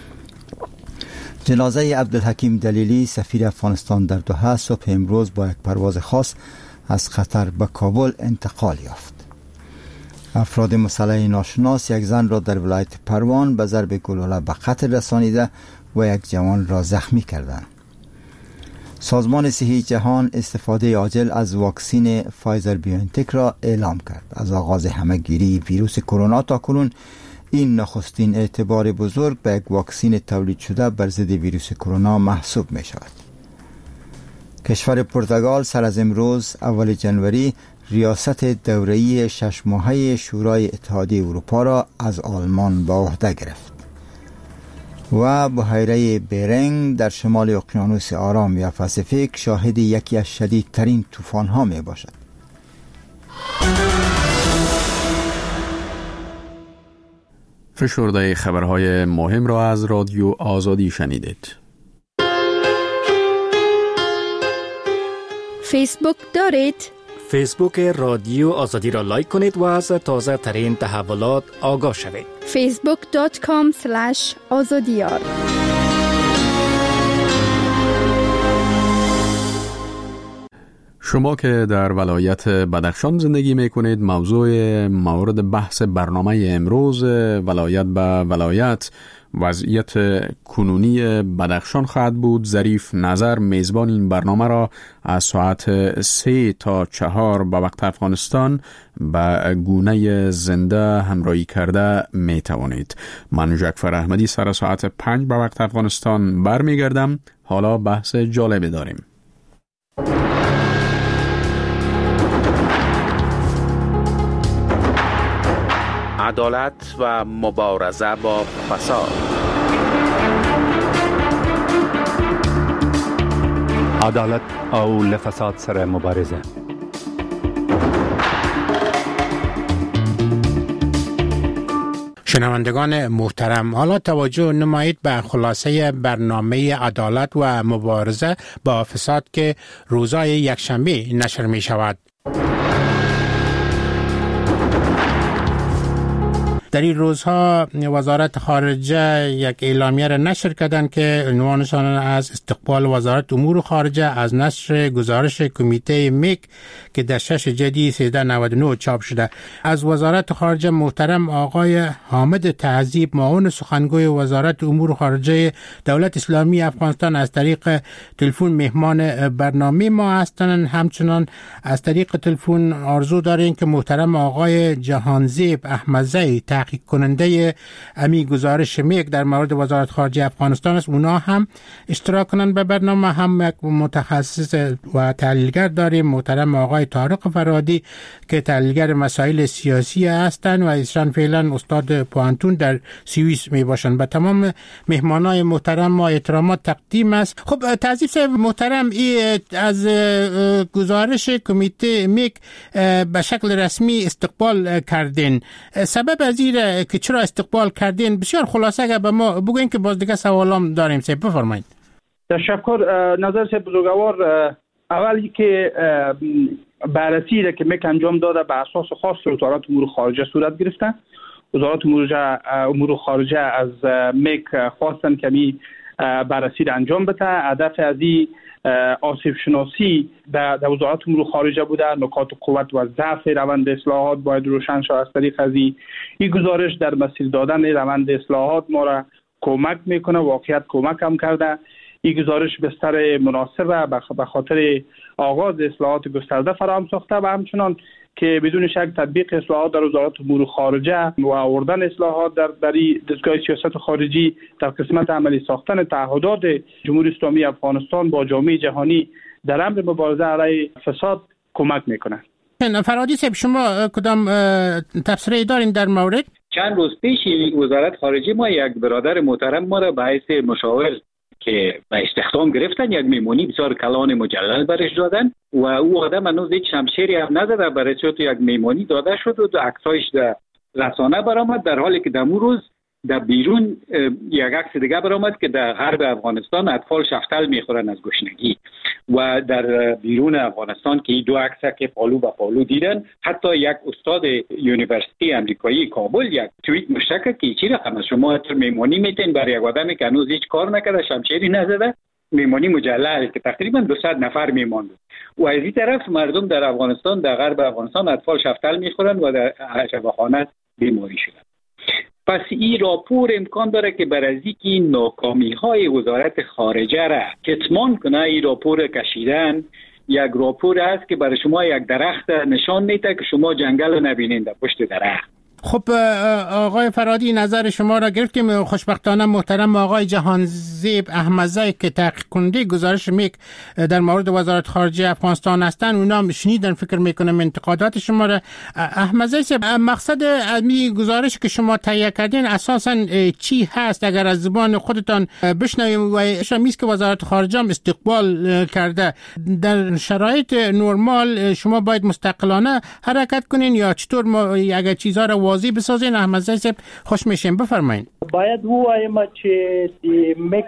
جنازه عبدالحکیم دلیلی سفیر افغانستان در دوحه صبح امروز با یک پرواز خاص از قطر به کابل انتقال یافت. افراد مسلح ناشناس یک زن را در ولایت پروان به ضرب گلوله به قتل رسانیده و یک جوان را زخمی کردند. سازمان صحی جهان استفاده عاجل از واکسین فایزر بیونتک را اعلام کرد. از آغاز همه‌گیری ویروس کرونا تا کنون این نخستین اعتبار بزرگ به یک واکسین تولید شده بر ضد ویروس کرونا محسوب می شود. کشور پرتغال سر از امروز اول جنوری ریاست دوره‌ای 6 ماهه شورای اتحادیه اروپا را از آلمان به عهده گرفت. و بحیره بیرنگ در شمال اقیانوس آرام یا پاسیفیک شاهد یکی از شدیدترین طوفان‌ها می باشد. فشرده خبرهای مهم را از رادیو آزادی شنیدید. فیسبوک دارید؟ فیسبوک رادیو آزادی را لایک کنید و از تازه ترین تحولات آگاه شوید. facebook.com/azadiyar. شما که در ولایت بدخشان زندگی میکنید، موضوع مورد بحث برنامه امروز ولایت به ولایت وضعیت کنونی بدخشان خواهد بود. ظریف نظر میزبان این برنامه را از ساعت 3 تا 4 به وقت افغانستان به گونه زنده همراهی کرده می توانید. من جعفر احمدی سر ساعت 5 به وقت افغانستان برمیگردم. حالا بحث جالبی داریم. عدالت و مبارزه با فساد. عدالت او لفساد سره مبارزه. شنوندگان محترم، حالا توجه نمایید به خلاصه برنامه عدالت و مبارزه با فساد که روزهای یکشنبه نشر می شود. در این روزها وزارت خارجه یک اعلامیه را نشر کردند که عنوانشان از استقبال وزارت امور خارجه از نشر گزارش کمیته میک که در 6 جدی 1399 چاپ شده. از وزارت خارجه محترم آقای حامد تعذیب، معاون سخنگوی وزارت امور خارجه دولت اسلامی افغانستان، از طریق تلفن مهمان برنامه ما هستند. همچنان از طریق تلفن آرزو داریم که محترم آقای جهانزیب احمدزی تحقیق کننده امی گزارش میک در مورد وزارت خارجه افغانستان است، اونا هم اشتراک کنند به برنامه. هم یک متخصص و تحلیلگر داریم، محترم آقای طارق فرادی که تحلیلگر مسائل سیاسی هستند و ایشان فعلا استاد پوانتون در سوئیس می باشند. به تمام مهمانای محترم ما احترامات تقدیم است. خب تعزیف صاحب محترم، از گزارش کمیته میک به شکل رسمی استقبال کردین. سبب از این که چرا استقبال کردین بسیار خلاصه اگر به ما بگوین که باز دیگه سوالام داریم. صاحب بفرمایید. تشکر. نظر صاحب بزرگوار، اولی که بررسی را که میک انجام داده به اساس خاص وزارت امور خارجه صورت گرفته. وزارت امور خارجه از میک خواستن که بررسی را انجام بده. هدف از این آسیب شناسی در وزارت امور خارجه بوده. نکات قوت و ضعف روند اصلاحات باید روشن شود. از طریق از این گزارش در مسیر دادن روند اصلاحات ما را کمک میکنه. واقعیت کمک هم کرده. این گزارش بستر مناسب به خاطر آغاز اصلاحات گسترده فراهم ساخته و همچنان که بدون شک تطبیق اصلاحات در وزارت امور خارجه و آوردن اصلاحات در دستگاه سیاست خارجی در قسمت عملی ساختن تعهدات جمهوری اسلامی افغانستان با جامعه جهانی در امر مبارزه علیه فساد کمک میکنه. فرادی صاحب، شما کدام تبصره دارین در مورد؟ چند روز پیش وزارت خارجه ما یک برادر محترم ما را به حیث مشاور که به استخدام گرفتن، یک میمونی بسیار کلان مجلل برش دادن و او آدم هنوز هیچ شمشیری هم نداده، برای چون یک میمونی داده شد و عکسایش در رسانه برآمد، در حالی که در اون روز در بیرون یک عکس دیگه برآمد که در غرب افغانستان اطفال شفتل میخورن از گشنگی و در بیرون افغانستان که این دو عکس که پالو به پالو دیدن. حتی یک استاد یونیورسیتی امریکایی کابل یک توییت مشترک که چی رقم شما تر میمونی میتین برای یک آدمی که هنوز هیچ کار نکرده، شمشیری نزده، میمونی مجلل که تقریبا 200 نفر میماند و از این طرف مردم در افغانستان در غرب افغانستان اطفال شفتل میخورن و در شفاخانه بیماری شدن. پس این راپور امکان داره که بر از اینکه ناکامی‌های وزارت خارجه را کتمان کنه، این راپور کشیدن یک راپور است که برای شما یک درخت نشان میده که شما جنگل نبینید در پشت درخت. خب آقای فرادی، نظر شما را گرفتیم. خوشبختانه محترم آقای جهانزیب احمدزی که تحقیق کننده گزارش میک در مورد وزارت خارجه افغانستان هستن، اونا شنیدن، فکر میکنم انتقادات شما را. احمدزی صاحب، مقصد این گزارش که شما تهیه کردین اساساً چی هست؟ اگر از زبان خودتان بشنویم. و شمیست که وزارت خارجه هم استقبال کرده، در شرایط نرمال شما باید مستقلانه حرکت کنین یا چطور اگر چیزها را واضح بسازین؟ احمدزی صاحب خوش میشیم، بفرمایید. باید وایم چې د میک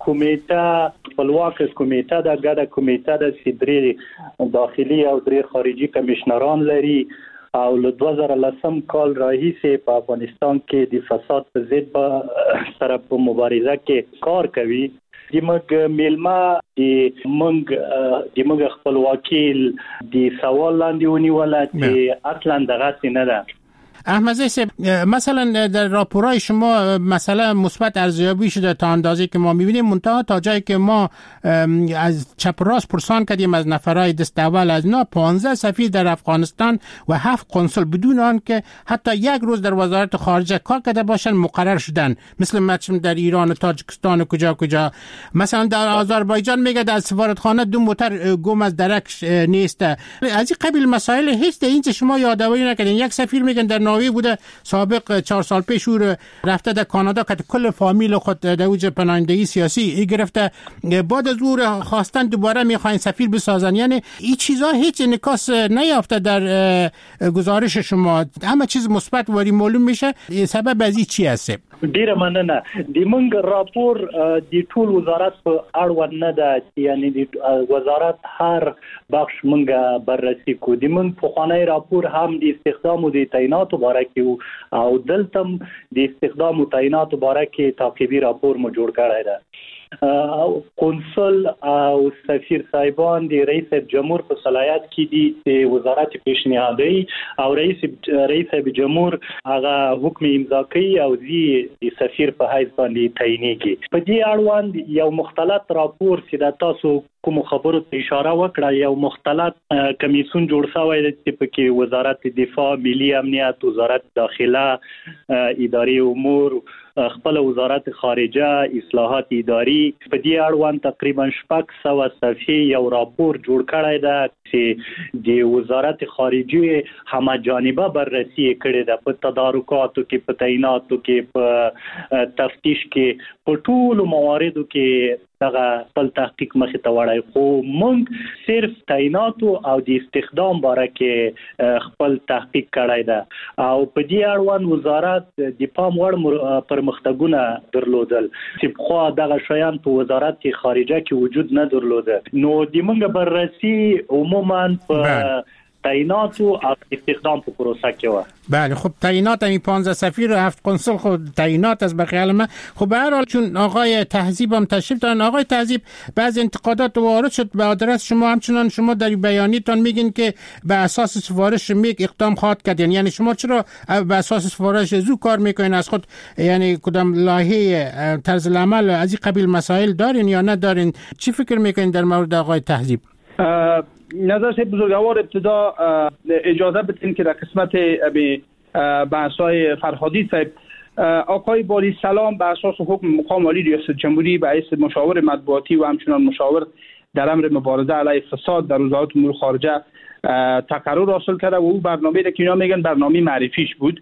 کمیټه خپلواک کمیټه د ګډه کمیټه د سیدري داخلي او درې خارجي کمشنران لري او له 2010 کال راهیسې په افغانستان کې د فساد په ضد سره په مبارزه کې کار کوي. د موږ میلمه د موږ خپلواکي د سوال لاندې ونیوله چې اصلا دغه نه ده. احمدزی صاحب، مثلا در راپورهای شما مسئله مثبت ارزیابی شده تا اندازه که ما میبینیم، منتها تا جایی که ما از چپ راست پرسان کردیم از نفرای دست اول از اینا، 15 سفیر در افغانستان و 7 قنسل بدون آن که حتی یک روز در وزارت خارجه کار کرده باشن مقرر شدن، مثل در ایران و تاجیکستان و کجا. مثلا در آذربایجان میگه در سفارتخانه 2 موتر گم از درک نیسته. از این قبیل مسائل هست. این که شما یادآوری نکردین. یک سفیر میگن در ناروژ بوده، سابق 4 سال پیش او رفته در کانادا که کل فامیل خود در اوج پناهندگی سیاسی گرفته، بعد از او خواستن دوباره میخواین سفیر بسازن. یعنی این چیزا هیچ انعکاس نیافته در گزارش شما. همه چیز مثبت وری معلوم میشه. سبب از این چی هست؟ ډیره مننه. د موږ راپور د ټول وزارت په اړوند نه ده، یعنی د وزارت هر بخش موږ بررسي کو. د موږ پخوانی راپور هم د استخدام او د تعینات باره کې او دلته د استخدام او تعینات باره کې تعقیبي راپور مو جوړ کړی ده. قنصل او سفیر صاحبان د رئیس جمهور په صلاحیت کې دي چې وزارت پیشنهادي او رئیس جمهور هغه حکم امضا کوي او د سفیر په حیث باندې تعینېږي. په دې اړوند یو مختلط راپور چې د تاسو کوم خبرو ته اشاره وکړه، یو مختلط کمیسیون جوړ شوی دی چې پکې وزارت دفاع، ملي امنیت، وزارت داخله، اداري امور، خپل وزارت خارجه، اصلاحات اداري. په دې اړوند تقریبا 600 صفحې یو راپور جوړ کړی دی چې د وزارت خارجه همه جانبه بررسي کړی دی، په تدارکاتو کې، په تعیناتو کې، په تفتیش کې، په ټولو مواردو کې دغه خپل تحقیق مخې ته وړی. خو موږ صرف تعیناتو او د استخدام باره کې خپل تحقیق کړی دی او په دې اړوند وزارت د پام وړ پرمختګونه درلودل چې پخوا دغه شیان په وزارت خارجه کې وجود نه درلوده. نو د موږ بررسي عموما په تعیینات و استخدام په پروسه کې و. بله خب تعیینات همین 15 سفیر و 7 قنصل خود تعیینات از بخیال من. خب به هر حال چون آقای تهذیب هم تشریف دارن، آقای تهذیب بعض انتقادات وارد شد به آدرس شما، همچنان شما در بیانیتان میگین که به اساس سفارش میک اقدام خواهد کرد. یعنی شما چرا به اساس سفارش زو کار میکنین؟ از خود یعنی کدام لایحه طرز العمل از این قبیل مسائل دارین یا ندارین؟ چی فکر میکنین در مورد آقای تهذیب؟ نظر سید بزرگوار ابتدا اجازه بدین که در قسمت بحث‌های فرهادی صاحب آقای باری سلام به اساس حکم مقام عالی ریاست جمهوری به حیث مشاور مطبوعاتی و همچنان مشاور در امر مبارزه علیه فساد در وزارت امور خارجه تقرر حاصل کرده و او برنامه‌ای که اینا میگن برنامه معرفیش بود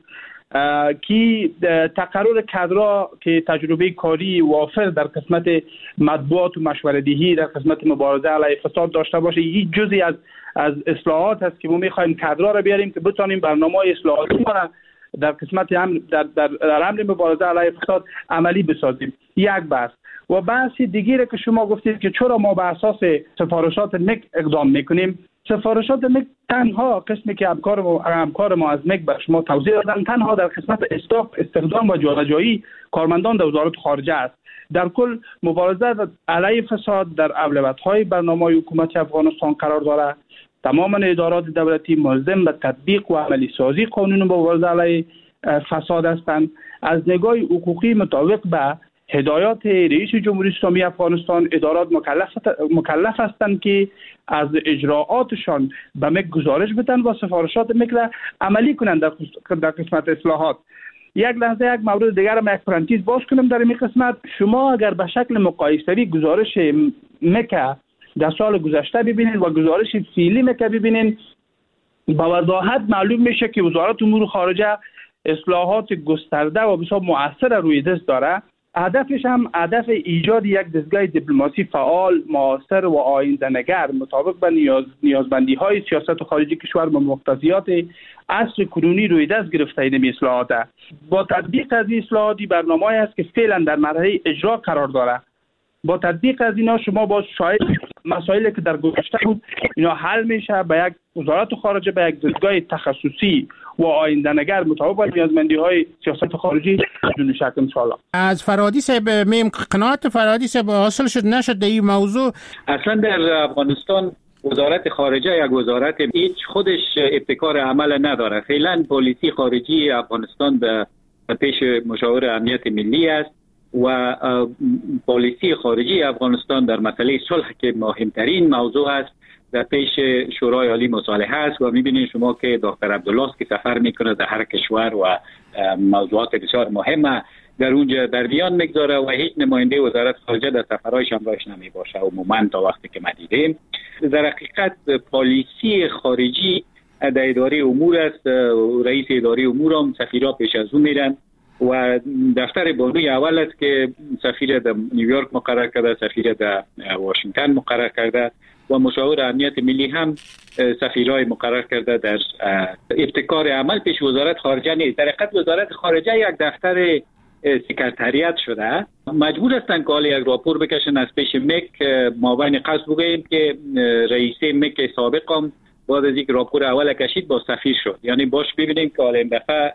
که تقرر کادرها که تجربه کاری وافر در قسمت مطبوعات و مشوره‌دهی در قسمت مبارزه علیه فساد داشته باشه. یک جزئی از اصلاحات است که ما می‌خوایم کادرها را بیاریم که بتونیم برنامه‌های اصلاحاتی ما در قسمت در امر مبارزه علیه فساد عملی بسازیم. یک بحث و بحث دیگری که شما گفتید که چرا ما به اساس سفارشات مک اقدام میکنیم. سفارشات مک تنها قسمی که همکار ما از مک به شما توضیح دادن تنها در قسمت استخدام و جابجایی کارمندان در وزارت خارجه است. در کل مبارزه علیه فساد در اولویت‌های برنامه حکومت افغانستان قرار دارد. تمام ادارات دولتی ملزم به تطبیق و عملی سازی قانون مبارزه علیه فساد هستند. از نگاه حقوقی مطابق به هدایات رئیس جمهوری اسلامی افغانستان ادارات مکلف هستند که از اجراعاتشان به مک گزارش بدن و سفارشات مک را عملی کنند در قسمت اصلاحات. یک لحظه یک مورد دیگر ما یک پرانتز باز کنم در این قسمت. شما اگر به شکل مقایسه‌ای گزارش مک در سال گذشته ببینید و گزارش فعلی مک ببینید با وضاحت معلوم میشه که وزارت امور خارجه اصلاحات گسترده و بسیار مؤثر روی دست داره. هدفش هم هدف ایجاد یک دستگاه دیپلماسی فعال، معاصر و آینده‌نگر مطابق به نیازمندی‌های سیاست خارجی کشور و مقتضیات عصر کنونی روی دست گرفته این اصلاحات. با تطبیق از این اصلاحات برنامه‌ای است که فعلا در مرحله اجرا قرار داره. با تطبیق از اینا شما با شاید مسائلی که در گذشته بود اینا حل میشه، به یک وزارت خارجه به یک دستگاه تخصصی و آینده‌نگر مطابق با نیازمندی‌های سیاست خارجی بدون شک ان شاء الله. از فرهادی صاحب قناعت فرهادی صاحب حاصل شد نشد در این موضوع؟ اصلا در افغانستان وزارت خارجه یک وزارت هیچ خودش ابتکار عمل نداره. فعلا پالیسی خارجی افغانستان به پیش مشاور امنیت ملی است و پالیسی خارجی افغانستان در مسئله صلح که مهمترین موضوع است در پیش شورای عالی مصالحه است و میبینید شما که دکتر عبدالله که سفر میکنه در هر کشور و موضوعات بسیار مهمه در اونجا در بیان میگذاره و هیچ نماینده وزارت خارجه در سفرهایش همراهش نمی باشه. عموما تا وقتی که ما دیدیم در حقیقت پالیسی خارجی در اداره امور است. رئیس اداره امور هم سفیرها پیش از اون میرن و دفتر بانوی اول است که سفیر در نیویورک مقرر کرده، سفیر در واشنگتن مقرر کرده و مشاور امنیت ملی هم سفیرای مقرر کرده. در ابتکار عمل پیش وزارت خارجه نیست. در حقیقت وزارت خارجه یک دفتر سکرتریات شده. مجبور هستند که حالا یک راپور بکشن از پیش مک. ما بین قصد بگوییم که رئیس مک سابق هم بعد از یک راپور اول کشید با سفیر شد. یعنی باش ببینیم که حالا این دفعه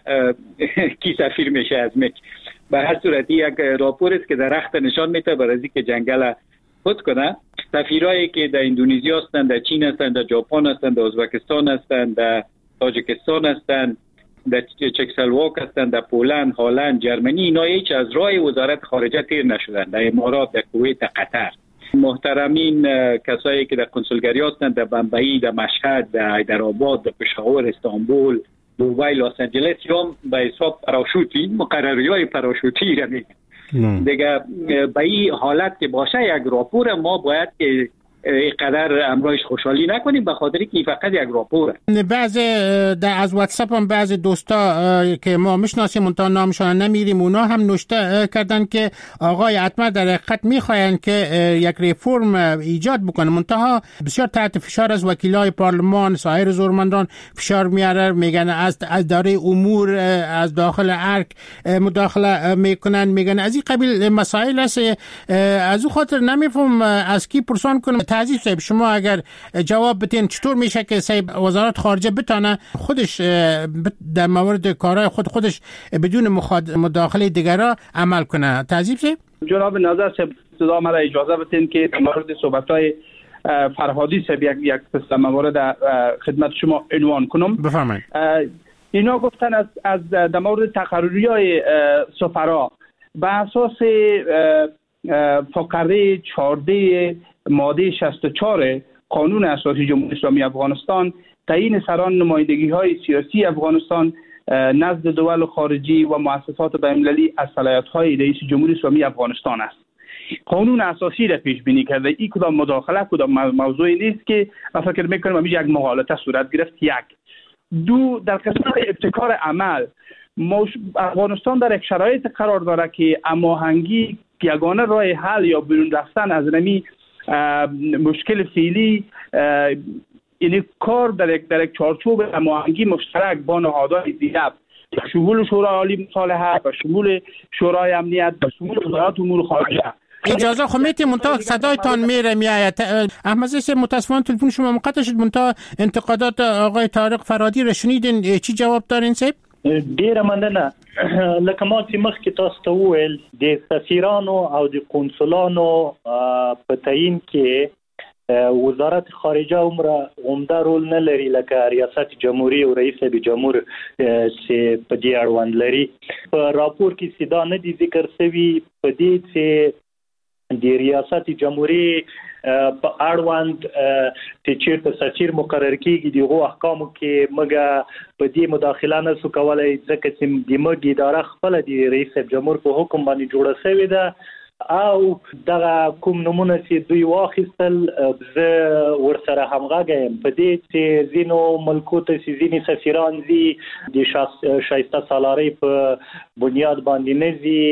کی سفیر میشه از مک. به هر صورت یک راپور است که در رخت نشان میده برای اینکه جنگل خود کنه. سفیرایی که در اندونزی هستند، در چین هستند، در ژاپن هستند، در ازبکستان هستند، در تاجیکستان هستند، در چکسلواک هستند، در پولند، هلند، جرمنی، اینا هیچ از راه وزارت خارجه تیر نشدند. در امارات، در کویت، در قطر. محترمین کسایی که در کنسولگری هستند در بمبئی، در مشهد، در حیدرآباد، در پشاور، استانبول، دوبی، لس آنجلس هم به حساب پاراشوتی مقرری‌های پاراشوتی را میگن. دیگه به این حالت که باشه یک راپور ما باید که اینقدر امرایش خوشحالی نکنیم به خاطری که فقط یک راپوره. بعضی از واتساپ هم بعضی دوستا که ما میشناسیم منتها نامشان نمیریم اونا هم نوشته کردن که آقای عطمر در حقیقت میخواین که یک ریفورم ایجاد بکنه منتها بسیار تحت فشار از وکیلای پارلمان سایر زورمندان فشار میاره، میگن از اداره امور از داخل ارک مداخله میکنن، میگن از این قبیل مسائل است. از او خاطر نمیفهم از کی پرسان کنم تعذیب صاحب شما اگر جواب بدین چطور میشه که صاحب وزارت خارجه بتانه خودش در مورد کارهای خودش بدون مداخله دیگران عمل کنه؟ تعذیب صاحب جناب ناظر صاحب صدا مرا اجازه بدین که در مورد صحبت‌های فرهادی صاحب یک موارد خدمت شما عنوان کنم. بفرمایید. اینا گفتن از در مورد تقرری‌های سفرا به اساس فقره 14 ماده 64 قانون اساسی جمهوری اسلامی افغانستان تعیین سران نمایندگی‌های سیاسی افغانستان نزد دول خارجی و مؤسسات بین‌المللی از صلاحیت‌های رئیس جمهوری اسلامی افغانستان است. قانون اساسی را پیش بینی کرده. این کدام مداخله کدام موضوعی نیست که من فکر می‌کنم همیشه یک مغالطه صورت گرفت. یک دو در قسمت ابتکار عمل افغانستان در یک شرایط قرار داره که هماهنگی یگانه راه حل یا بیرون رفتن از نمی مشکل فعلی یعنی کار در یک چارچوب هماهنگی مشترک با نهادهای دیگر شمول شورای عالی مصالحه و شمول شورای امنیت و شمول وزارت امور خارجه. اجازه خمیتی منتها صدایتان میره میآید. احمد زی متاسفانه تلفن شما منقطع شد، منتها انتقادات آقای طارق فرهادی را شنیدین، چی جواب دارین صاحب؟ ډیره مننه. لکه ما چې مخکې تاسو ته وویل د سفیرانو او د قونسلانو په تعیین کې وزارت خارجه عمده رول نه لري لکه ریاست جمهوری او رئیس جمهور چې په دې اړوند لري. په راپور کې سیدا نه دي ذکر شوی په دې چې د ریاست جمهوری په اړوند چې چیرته سفیر مقرر کیږي دغه احکامو کې مګه په دې مداخله نه سو کولای ځکه چې د مګ اداره خپل د رئیس جمهور په حکم باندې جوړه شوې ده او دغه کوم نمونه چې دوی واخیستل زه ورسره همغږی په دې چې ځینو ملکو ته چې ځینې سفیران دي د شایسته سالارۍ په بنیاد باندې نه دي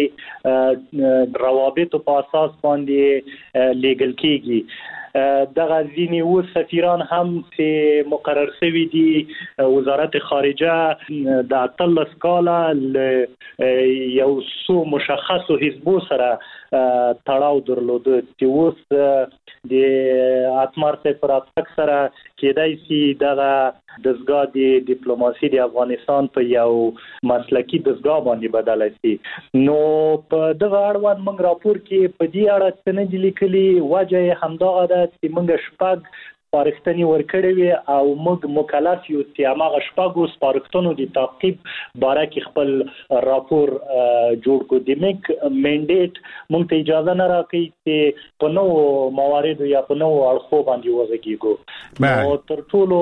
روابطو په اساس باندې لیږل کیږي. دغه ځینې و سفیران هم چې مقرر شوي دي وزارت خارجه د 18 کاله یو څو مشخصو حزبو سره تړاو درلوده چې اوس د اتمر پر اتک سره کېدای شي دغه دستګاه د ډیپلوماسي د افغانستان په یو مسلکی دستګاه باندې بدل شي. نو په دغه اړوند موږ راپور کې په دې اړه څه نه دي لیکلي، وجه همدغه ده چې موږ شپږ سپارښتنې ورکړې وي او موږ مکلف یو چې هغه شپږو سپارښتنو د تعقیب باره کې خپل راپور جوړ کړو. د میک منډیټ موږ ته اجازه نه راکوي چې په نوو مواردو یا په نوو اړخو باندې وغږیږو. نو تر ټولو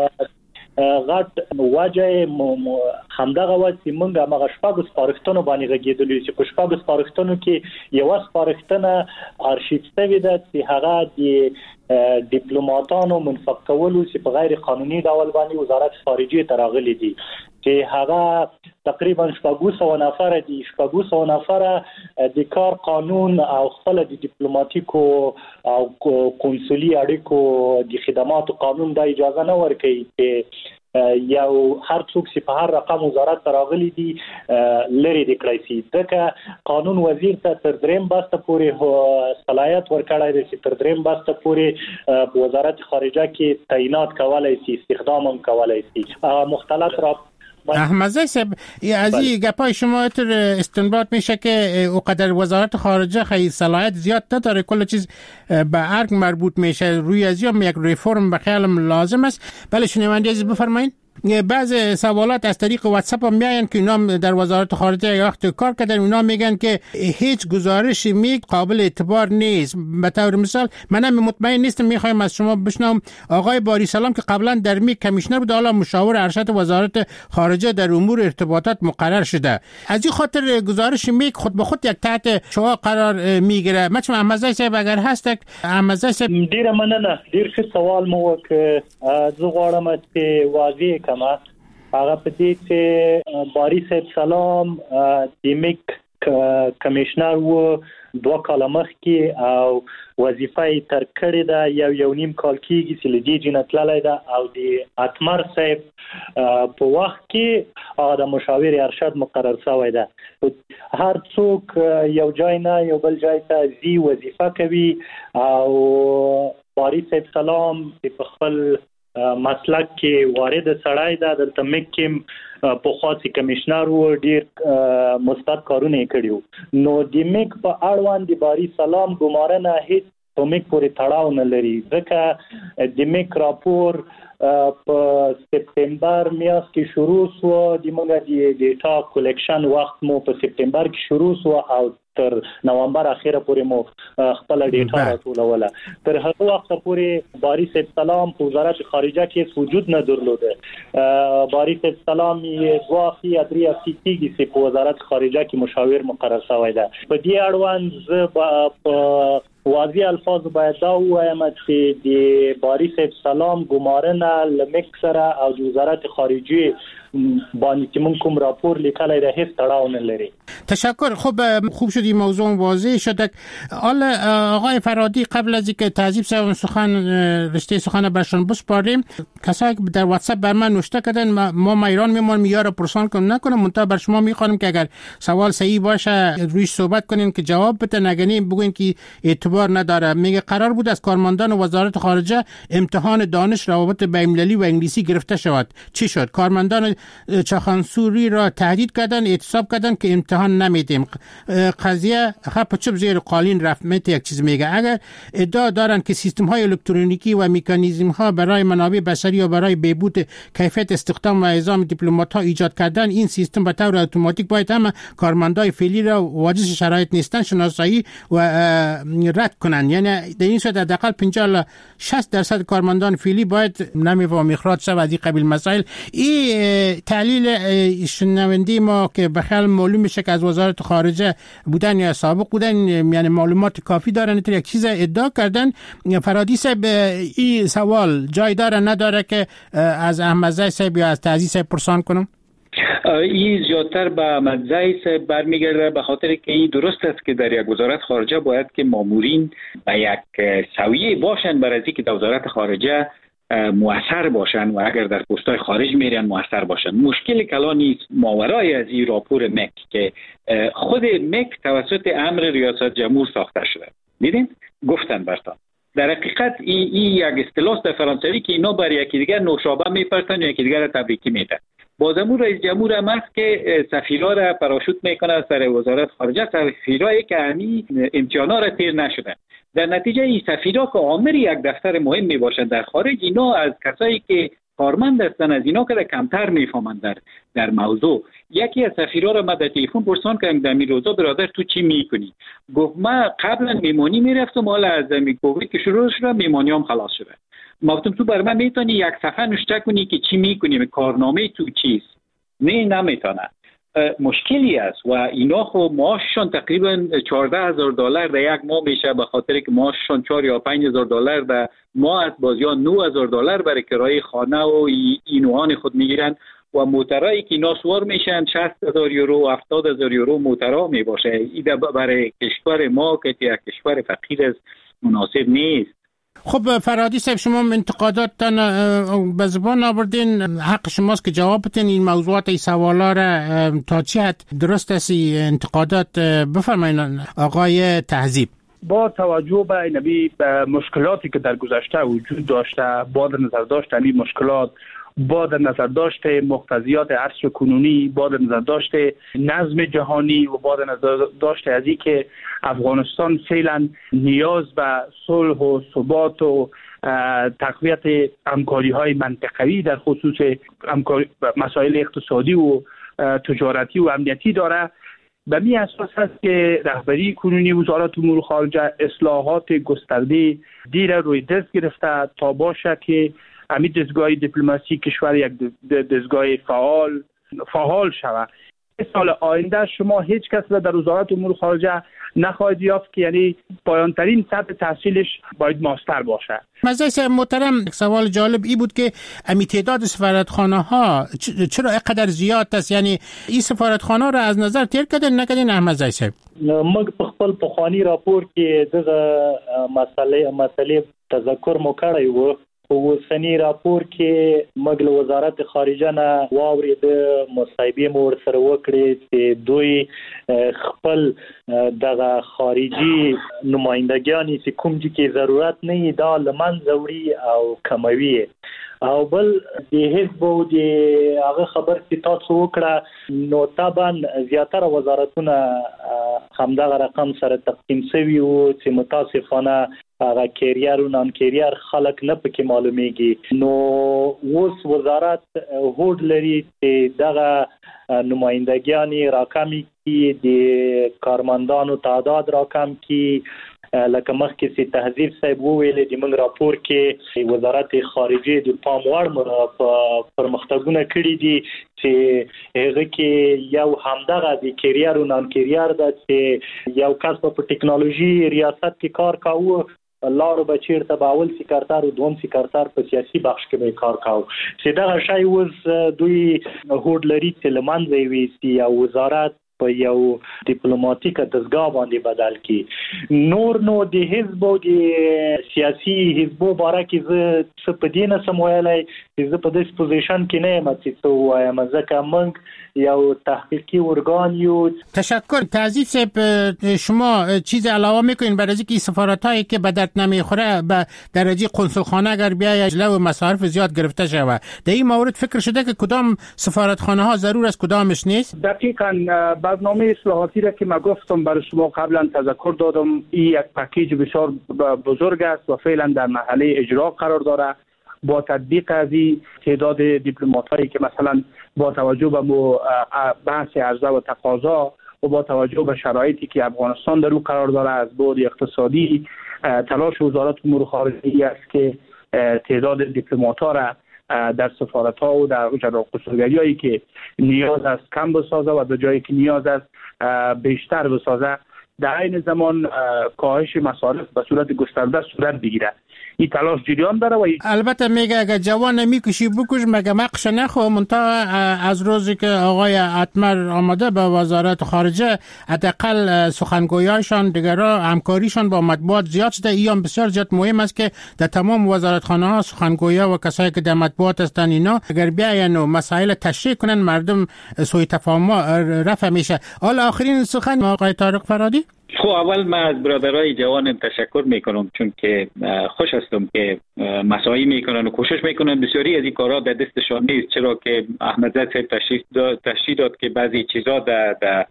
غټ وجه همدغه و چې موږ هغه شپږ سپارښتنو باندې غږیدلو چې په شپږ سپارښتنو کې یو سپارښتنه ارشیف شوې ده چې هغه د ډیپلوماټانو منصب کولو چې په غیر قانوني ډول باندې وزارت خارجه ته راغلي دي چې هغه تقریبا 700 نفر دي. 700 نفر د کار قانون او خپل د ډیپلوماټیکو او قونسولي اړیکو د خدماتو قانون د اجازه نه ورکوي چې یو هر څوک چې په هر رقم وزارت راغلي دي لري د کړای ځکه قانون وزیر ته تر دریم باسته پورې صلاحیت ورکړای دی چې تر دریم باسته پورې وزارت خارجه کې تعینات کولای شي، استخدام هم کولای شي. مختلف احمد زی صاحب از این گپای شما تر استنباط میشه که اونقدر وزارت خارجه خیلی صلاحیت زیاد نداره، کل چیز به ارگ مربوط میشه، روی از یک ریفورم به خیالم لازم است. بله شنونده عزیز بفرمایید. بعض سوالات از طریق واتساپ هم میاین که اینا در وزارت خارجه یا وقت کار کردن اینا میگن که هیچ گزارش قابل اعتبار نیست. به طور مثال منم مطمئن نیستم، میخوایم از شما بشنوم آقای باری سلام که قبلا در میک کمیشنر بود، حالا مشاور ارشد وزارت خارجه در امور ارتباطات مقرر شده. از این خاطر گزارش میک خود به خود یک تحت شعاع قرار میگیره. مثلا احمد زی صاحب اگر هست احمد زی صاحب ډیر مننه. ډیر ښه سوال مو که زه غواړم چې واضح کما هغه په دې چې باری صاحب سلام د میک کمیشنر و 2 کال مخکې او وظیفه تر کړې ده یو نیم کال کېږي چې لدی جنتللی ده او د اتمر صاحب په وخت کې د مشاور ارشد مقرر شوی ده. هر څوک یو ځای نه یو بل ځای ته ځي وظیفه کوي او باری صاحب سلام په خپل مسلک کې وارد سړی ده. دلته مکم په خاصي کمشنر و ډیر مثبت کارونه کړیو. نو د مک په اړوند د باری سلام ګمارنه هیڅ په مک پورې تړاو نه لري ځکه د مک راپور په سپتمبر میاشت کې شروع شو. د موږ د ډیټا کلیکشن وخت مو په سپتمبر کې شروع شو او تر نوامبر اخیره پورې مو خپل ډیټا راټولوله. تر هغه وخت پورې باری صاحب سلام په وزارت خارجه کې وجود نه درلوده. باری صاحب سلام یې واقعي ادري افسیږي چې په وزارت خارجه کې مشاور مقرر شوی ده. په دې اړوند په واضح الفاظ باید دا وایم چې د باری صاحب سلام ګمارنه لمک سره او د وزارت خارجه باندې چې موږ کوم راپور لیکلی ده هیڅ تړاو نه لري. تشکر. خوب شد این موضوع واضح شد. حالا آقای فرادی قبل از اینکه تهذیب صاحب رشته سخن برشان بسپاریم کسایی که در واتساپ بر من نوشته کردن ما ایران میمونیم یا رو پرسان کنم نکنم منتها بر شما میخوانم که اگر سوال صحیح باشه رویش صحبت کنین که جواب بده نگنی بگوین که اعتبار نداره. میگه قرار بود از کارمندان وزارت خارجه امتحان دانش روابط بین‌المللی و انگلیسی گرفته شود. چی شد؟ کارمندان چاخانسوری را تهدید کردن اعتصاب کردن که امتحان نمیدیم. قضیه خب چوب زیر قالین رفت. من یک چیز میگه اگر ادعا دارن که سیستم های الکترونیکی و مکانیزم ها برای منابع بشری و برای بهبود کیفیت استخدام و اعزام دیپلمات ها ایجاد کردن این سیستم به طور اتوماتیک باید همه کارمندای فعلی را واجد شرایط نیستن شناسایی و رد کنن. یعنی در این صورت حداقل 50-60% کارمندان فعلی باید نمیوام اخراج شود. از این قبیل مسائل این تحلیل شنونده ما که بخیال معلوم میشه که از وزارت خارجه بودن یا سابق بودن یعنی معلومات کافی دارن یک چیز ادعا کردن. فرادی صاحب این سوال جای داره نداره که از احمدزی صاحب یا از تعزیز صاحب پرسان کنم؟ این زیادتر به احمدزی صاحب برمیگرده به خاطر که این درست است که در یک وزارت خارجه باید که مامورین به یک سویه باشن برای اینکه در وزارت خارجه مؤثر باشن و اگر در پست‌های خارج میرن مؤثر باشن. مشکل کلان نیست ماورای از این راپور مک که خود مک توسط امر ریاست جمهور ساخته شده. دیدین گفتن برتان در حقیقت این یک اصطلاح در فرانسوی که اینا بر یکی دیگر نوشابه میپرتن یا یکی دیگر را تبریکی میدن. بازمون رئیس جمهور هم است که سفیرها را پراشوت میکنه سر وزارت خارجه. سفیرهایی که همین امتحانا را تیر نشدن. در نتیجه این سفیرها که عامل یک دفتر مهم می باشند در خارج اینا از کسایی که کارمند هستند از اینا که کمتر میفهمند در موضوع. یکی از سفیرها را من در تلفن پرسان کردم در این روزا برادر تو چی میکنی؟ گفت من قبلا میمانی میرفتم حالا از کووید که شروع شده میمانیام خلاص شده. ما گفتم تو بر من میتونی یک صفحه نوشته کنی که چی میکنی کارنامه تو چیست؟ نه نمیتونه. مشکلی است و اینا خب معاششان تقریبا $14,000 در یک ماه میشه به خاطر که معاششان 4 یا 5,000 دلار در ماه است باز یا $9,000 برای کرایه خانه و اینوان خود میگیرن و موترایی که اینا سوار میشن 60,000 یورو و 70,000 یورو موترا میباشه. این برای کشور ما که یک کشور فقیر است مناسب نیست. خب فرادی صاحب شما انتقاداتتان به زبان آوردین حق شماست که جواب بدین این موضوعات این سوالا را تا چه حد درست است انتقادات بفرمایید آقای تهذیب. با توجه به نبی مشکلاتی که در گذشته وجود داشته با در نظر داشتن این مشکلات با در نظر داشت مقتضیات عصر کنونی با در نظر داشت نظم جهانی و با در نظر داشت از این که افغانستان فعلا نیاز به صلح و ثبات و تقویت همکاری های منطقوی در خصوص مسائل اقتصادی و تجارتی و امنیتی داره. به می اساس است که رهبری کنونی وزارت امور خارجه اصلاحات گسترده دیر روی دست گرفته تا باشه که همین دستگاه دیپلماسی کشور یک دستگاه فعال شود. سال آینده شما هیچ کس را در وزارت امور خارجه نخواهید یافت که یعنی پایانترین سطح تحصیلش باید ماستر باشه. مجلس محترم، سوال جالب ای بود که امی تعداد سفارتخانه ها چرا اینقدر زیاد است؟ یعنی این سفارتخانه را از نظر تیر کردن نکردین احمد زی صاحب؟ موږ په خپل پخوانی راپور کې دغه مسئله تذکر مو کړی و. په اوسنی راپور کې موږ له وزارت خارجه نه واورید مصاحبه مو ورسره وکړې چې دوی خپل دغه خارجي نمائندګانی چې کوم چې ضرورت نه دا لمنځه وړي او کموي. او بل د حزب او د هغه خبر چې تاسو وکړه نو طبعا زیاتره وزارتونه همدغه رقم سره تقسیم شوي وو چې متاسفانه هغه کیریر او نان کیریر خلک نه پکې معلومیږي. نو اوس وزارت هوډ لري چې دغه نمائندګانی راکمي کی د کارمندانو تعداد راکم کی. لکه مخکې چې تهذیب صاحب وویل د موږ راپور کې وزارت خارجه د پام وړ پرمختګونه کړي دي چې هغه کې یو همدغه د کیریر او نان کیریر د چې یو کس په ټیکنالوژي ریاست کې کار کاوه لارو بچیر ته باول سکرتر او دوم سکرتر په سیاسي بخش کې به کار کاوه چې دغه شی وز دوی هوډ لري چې لمنځه وي یا وزارت په یو ډیپلوماټیک دزګاه باندې بدل کی. نور نو د حزب او د سیاسي حزبو باره کې زه څه په دې نه سم ویلی چې زه په دې پوزیشن کې نه یم چې څه ووایم ځکه موږ یو تحقیقی ارگان یو. تشکر. تعزیز صاحب شما چیز علاوه میکنین برای اینکه سفارتایی که به درد نمیخوره به درجه قنصلخانه اگر بیای اجله و مصارف زیاد گرفته شود در این مورد فکر شده که کدام سفارتخانه ها ضرور است کدامش نیست؟ دقیقاً برنامه اصلاحاتی را که من گفتم برای شما قبلا تذکر دادم این یک پکیج بسیار بزرگ است و فعلا در مرحله اجرا قرار داره. با تطبیق از این تعداد دیپلمات هایی که مثلا با توجه به بحث عرضه و تقاضا و با توجه به شرایطی که افغانستان در او قرار داره از بعد اقتصادی تلاش وزارت امور خارجه است که تعداد دیپلمات ها را در سفارت ها و در قصرگری هایی که نیاز است کم بسازه و به جایی که نیاز است بیشتر بسازه. در این زمان کاهش مصارف به صورت گسترده صورت بگیره. این تلاش جریان داره و البته میگه اگه جوان میکشی بکش مگه مقش نخو منتها از روزی که آقای اتمر آمده به وزارت خارجه حداقل سخنگویاشان دیگرها همکاریشان با مطبوعات زیاد شده. این بسیار زیاد مهم است که در تمام وزارتخانه ها سخنگویا و کسایی که در مطبوعات هستن اینا اگر بیاین و مسائل تشریح کنن مردم سوء تفاهم رفع میشه. حالا آخرین سخن آقای طارق فرادی. خب اول من از برادرای جوانم تشکر میکنم چون که خوش هستم که مساعی میکنن و کوشش میکنن. بسیاری از این کارها در دستشان نیست چرا که احمد زی صاحب تشریح داد که بعضی چیزا در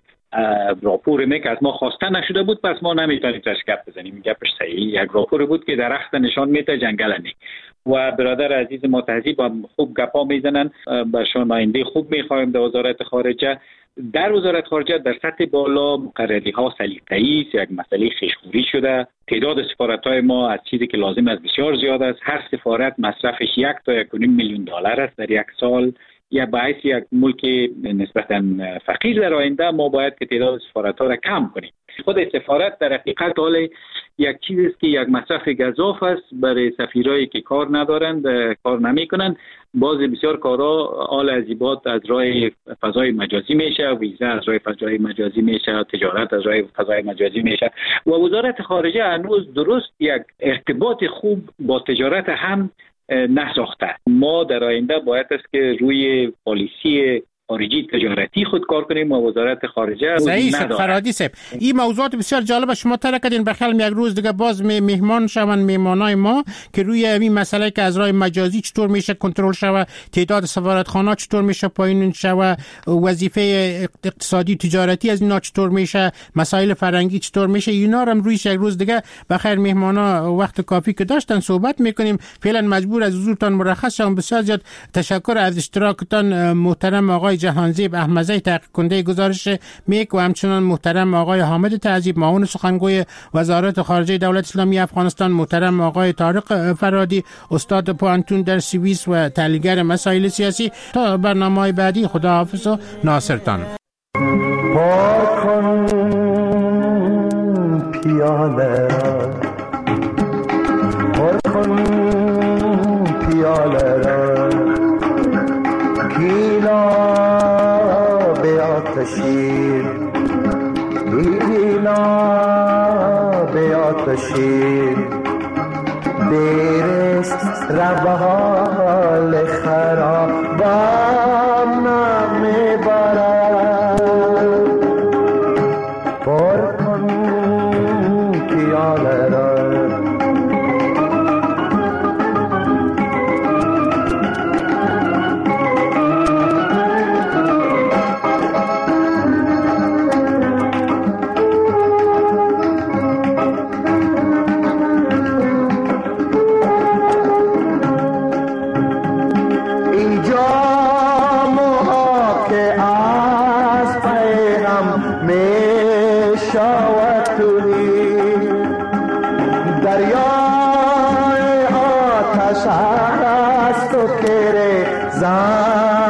راپور میک از ما خواسته نشده بود پس ما نمیتونیم تشکیل بزنیم. گپش صحیح. یک راپور بود که درخت نشان میده جنگل نی و برادر عزیز ما تهذیب خوب گپا میزنن. به شنونده خوب میخوایم در وزارت خارجه. در وزارت خارجه در سطح بالا مقرری ها سلیقه‌ای است. یک مسئله خیشخوری شده. تعداد سفارت‌های ما از چیزی که لازم است بسیار زیاد است. هر سفارت مصرفش 1 تا 1.5 میلیون دلار است در یک سال. یا باعث یک ملک نسبتاً فقیر در آینده ما باید که تعداد سفارت‌ها را کم کنیم. خود سفارت در حقیقت حال یک چیز است که یک مصرف گزاف است برای سفیرایی که کار ندارند کار نمی‌کنند. باز بسیار کارا آل عزیبات از راه فضای مجازی میشه، ویزا از راه فضای مجازی میشه، تجارت از راه فضای مجازی میشه و وزارت خارجه هنوز درست یک ارتباط خوب با تجارت هم نساخته. ما در آینده باید است که روی پالیسی خارجی تجارتی خود کار کنیم و وزارت خارجه نداره. فرادی صاحب این موضوعات بسیار جالب شما طرح کردین. بخیال یک روز دیگه باز مهمان شون مهمانای ما که روی این مسئله که از راه مجازی چطور میشه کنترل شود، تعداد سفارتخانه چطور میشه پایین شود، وظیفه اقتصادی تجارتی از اینا چطور میشه، مسائل فرهنگی چطور میشه، اینا رو روی یک روز دیگه بخیر مهمانا وقت کافی که داشتن صحبت میکنیم. فعلا مجبور از حضورتان مرخص شدم. بسیار زیاد تشکر از اشتراکتان محترم آقای جهانزیب احمد زی تحقیق کننده گزارش میک و همچنان محترم آقای حامد تعذیب معاون سخنگوی وزارت خارجه دولت اسلامی افغانستان، محترم آقای طارق فرادی استاد پوانتون در سوئیس و تحلیلگر مسائل سیاسی. تا برنامه‌های بعدی خداحافظ و ناصرتان. پر کن پیاله را، پر کن پیاله را، گیلا به آتشین، گیلا به آتشین، دیرست ربال خرابان میبرد. پر کن پیاله را، دریای آتش است و کره زن